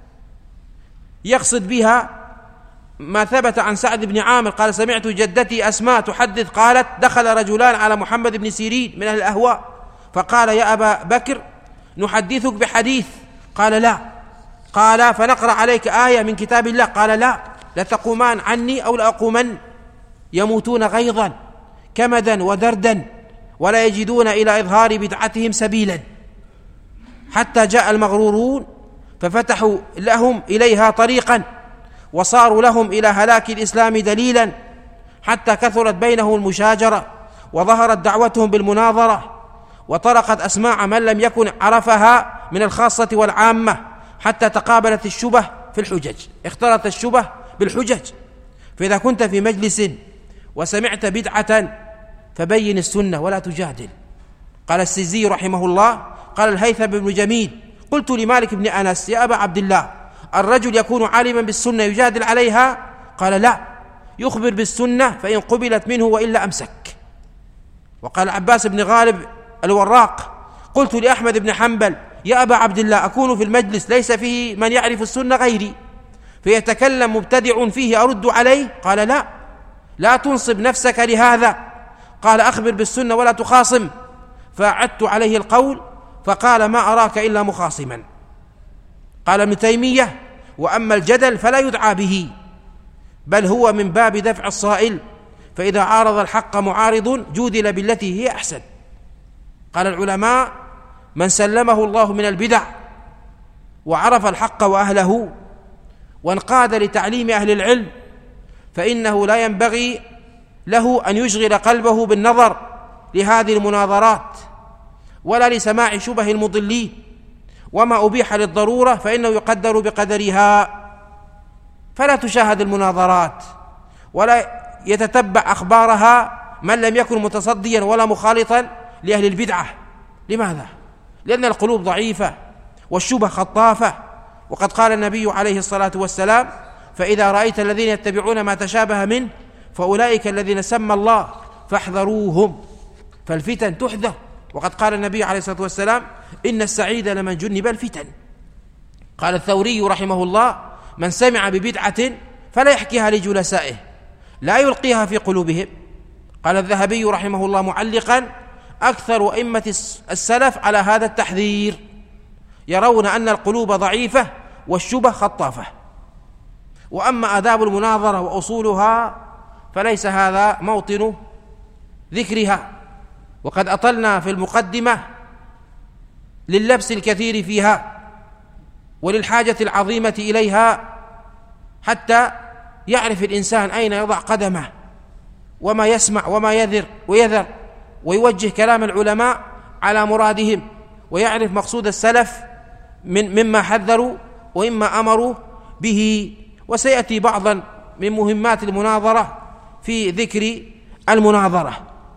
يقصد بها ما ثبت عن سعد بن عامر قال: سمعت جدتي أسماء تحدث قالت: دخل رجلان على محمد بن سيرين من أهل الأهواء فقال: يا أبا بكر نحدثك بحديث. قال: لا. قال: فنقرأ عليك آية من كتاب الله. قال: لا، لتقومان عني أو لأقومن. يموتون غيظا كمدا ودردا ولا يجدون إلى إظهار بدعتهم سبيلا، حتى جاء المغرورون ففتحوا لهم إليها طريقا وصاروا لهم إلى هلاك الإسلام دليلا، حتى كثرت بينهم المشاجرة وظهرت دعوتهم بالمناظرة، وطرقت أسماع من لم يكن عرفها من الخاصة والعامة، حتى تقابلت الشبه في الحجج، اختلط الشبه بالحجج. فإذا كنت في مجلس وسمعت بدعة فبين السنة ولا تجادل. قال السيزي رحمه الله: قال الهيثم بن جميل: قلت لمالك بن أنس: يا أبا عبد الله، الرجل يكون عالما بالسنة يجادل عليها؟ قال: لا، يخبر بالسنة فإن قبلت منه وإلا أمسك. وقال عباس بن غالب الوراق: قلت لأحمد بن حنبل: يا أبا عبد الله، أكون في المجلس ليس فيه من يعرف السنة غيري فيتكلم مبتدع فيه أرد عليه؟ قال: لا تنصب نفسك لهذا. قال: أخبر بالسنة ولا تخاصم. فأعدت عليه القول فقال: ما أراك إلا مخاصما. قال ابن تيمية: وأما الجدل فلا يدعى به، بل هو من باب دفع الصائل، فإذا عارض الحق معارض جودل بالتي هي أحسن. قال العلماء: من سلمه الله من البدع وعرف الحق وأهله وانقاد لتعليم أهل العلم فإنه لا ينبغي له أن يشغل قلبه بالنظر لهذه المناظرات ولا لسماع شبه المضلين، وما أبيح للضرورة فإنه يقدر بقدرها، فلا تشاهد المناظرات ولا يتتبع أخبارها من لم يكن متصديا ولا مخالطا لأهل البدعة. لماذا؟ لأن القلوب ضعيفة والشبه خطافة، وقد قال النبي عليه الصلاة والسلام: فإذا رأيت الذين يتبعون ما تشابه منه فأولئك الذين سمى الله فاحذروهم. فالفتن تحذر، وقد قال النبي عليه الصلاة والسلام: إن السعيد لمن جنب الفتن. قال الثوري رحمه الله: من سمع ببدعة فلا يحكيها لجلسائه لا يلقيها في قلوبهم. قال الذهبي رحمه الله معلقا: أكثر أئمة السلف على هذا التحذير، يرون أن القلوب ضعيفة والشبه خطافة. وأما آداب المناظرة وأصولها فليس هذا موطن ذكرها، وقد أطلنا في المقدمة لللبس الكثير فيها وللحاجة العظيمة إليها، حتى يعرف الإنسان أين يضع قدمه وما يسمع وما يذر ويوجه كلام العلماء على مرادهم، ويعرف مقصود السلف مما حذروا وإما أمروا به. وسيأتي بعضا من مهمات المناظرة في ذكر المناظرة.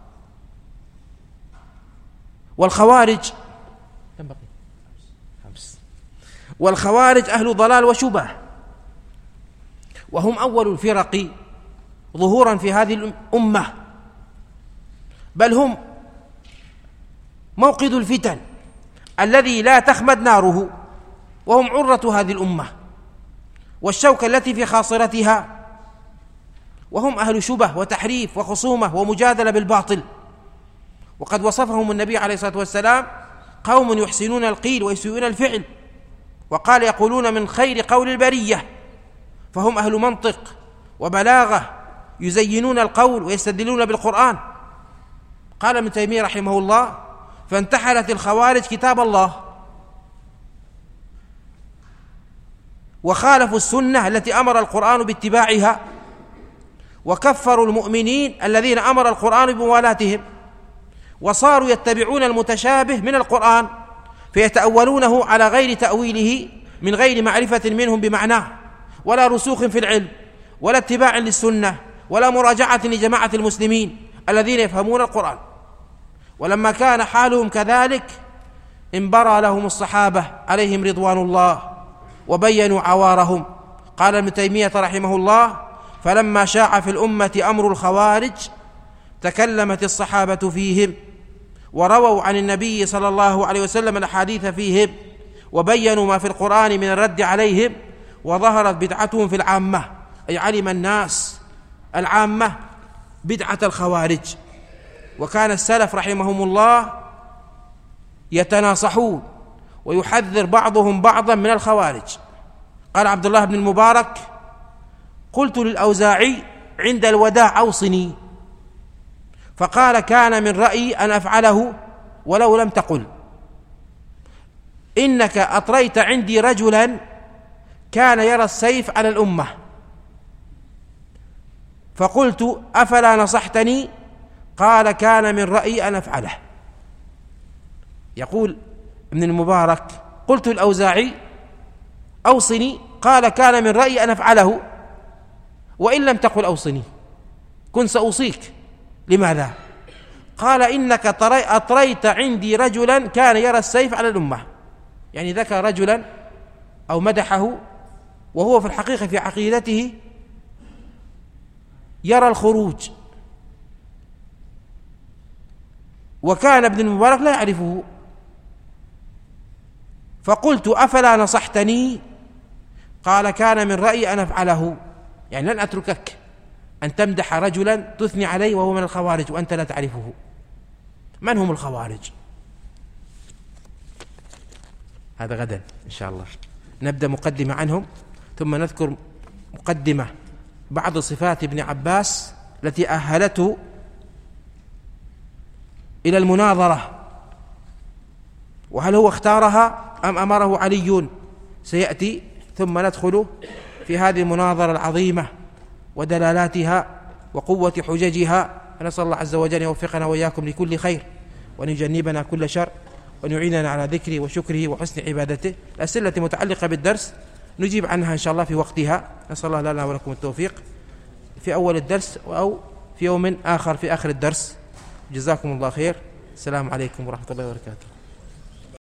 والخوارج أهل ضلال وشبه، وهم أول الفرق ظهورا في هذه الأمة، بل هم موقد الفتن الذي لا تخمد ناره، وهم عرة هذه الأمة والشوكة التي في خاصرتها، وهم أهل شبه وتحريف وخصومة ومجادلة بالباطل. وقد وصفهم النبي عليه الصلاة والسلام: قوم يحسنون القيل ويسيئون الفعل، وقال: يقولون من خير قول البرية. فهم أهل منطق وبلاغة يزينون القول ويستدلون بالقرآن. قال ابن تيمية رحمه الله: فانتحلت الخوارج كتاب الله وخالفوا السنة التي أمر القرآن باتباعها، وكفروا المؤمنين الذين أمر القرآن بموالاتهم، وصاروا يتبعون المتشابه من القرآن فيتأولونه على غير تأويله من غير معرفة منهم بمعناه ولا رسوخ في العلم ولا اتباع للسنة ولا مراجعة لجماعة المسلمين الذين يفهمون القرآن. ولما كان حالهم كذلك انبرى لهم الصحابة عليهم رضوان الله وبينوا عوارهم. قال ابن تيمية رحمه الله: فلما شاع في الأمة أمر الخوارج تكلمت الصحابة فيهم ورووا عن النبي صلى الله عليه وسلم الأحاديث فيهم وبينوا ما في القرآن من الرد عليهم، وظهرت بدعتهم في العامة، أي علم الناس العامة بدعة الخوارج. وكان السلف رحمهم الله يتناصحون ويحذر بعضهم بعضا من الخوارج. قال عبد الله بن المبارك: قلت للأوزاعي عند الوداع: أوصني. فقال: كان من رأيي أن أفعله ولو لم تقل، إنك أطريت عندي رجلا كان يرى السيف على الأمة. فقلت: أفلا نصحتني؟ قال: كان من رأيي أن أفعله. يقول ابن المبارك: قلت الأوزاعي: أوصني. قال: كان من رأيي أن أفعله وإن لم تقل أوصني كن سأوصيك. لماذا؟ قال: إنك أطريت عندي رجلا كان يرى السيف على الأمة، يعني ذكر رجلا أو مدحه وهو في الحقيقة في عقيدته يرى الخروج، وكان ابن المبارك لا يعرفه. فقلت: أفلا نصحتني؟ قال: كان من رأيي أن أفعله، يعني لن أتركك أن تمدح رجلا تثني عليه وهو من الخوارج وأنت لا تعرفه. من هم الخوارج؟ هذا غدا إن شاء الله نبدأ مقدمة عنهم، ثم نذكر مقدمة بعض صفات ابن عباس التي أهلته إلى المناظرة وهل هو اختارها أم أمره علي؟ سيأتي، ثم ندخل في هذه المناظرة العظيمة ودلالاتها وقوة حججها. فنسأل الله عز وجل يوفقنا وإياكم لكل خير، وأن يجنبنا كل شر، وأن يعيننا على ذكره وشكره وحسن عبادته. الأسئلة التي متعلقة بالدرس نجيب عنها إن شاء الله في وقتها، نسأل الله لنا ولكم التوفيق في أول الدرس أو في يوم آخر في آخر الدرس. جزاكم الله خير. السلام عليكم ورحمة الله وبركاته.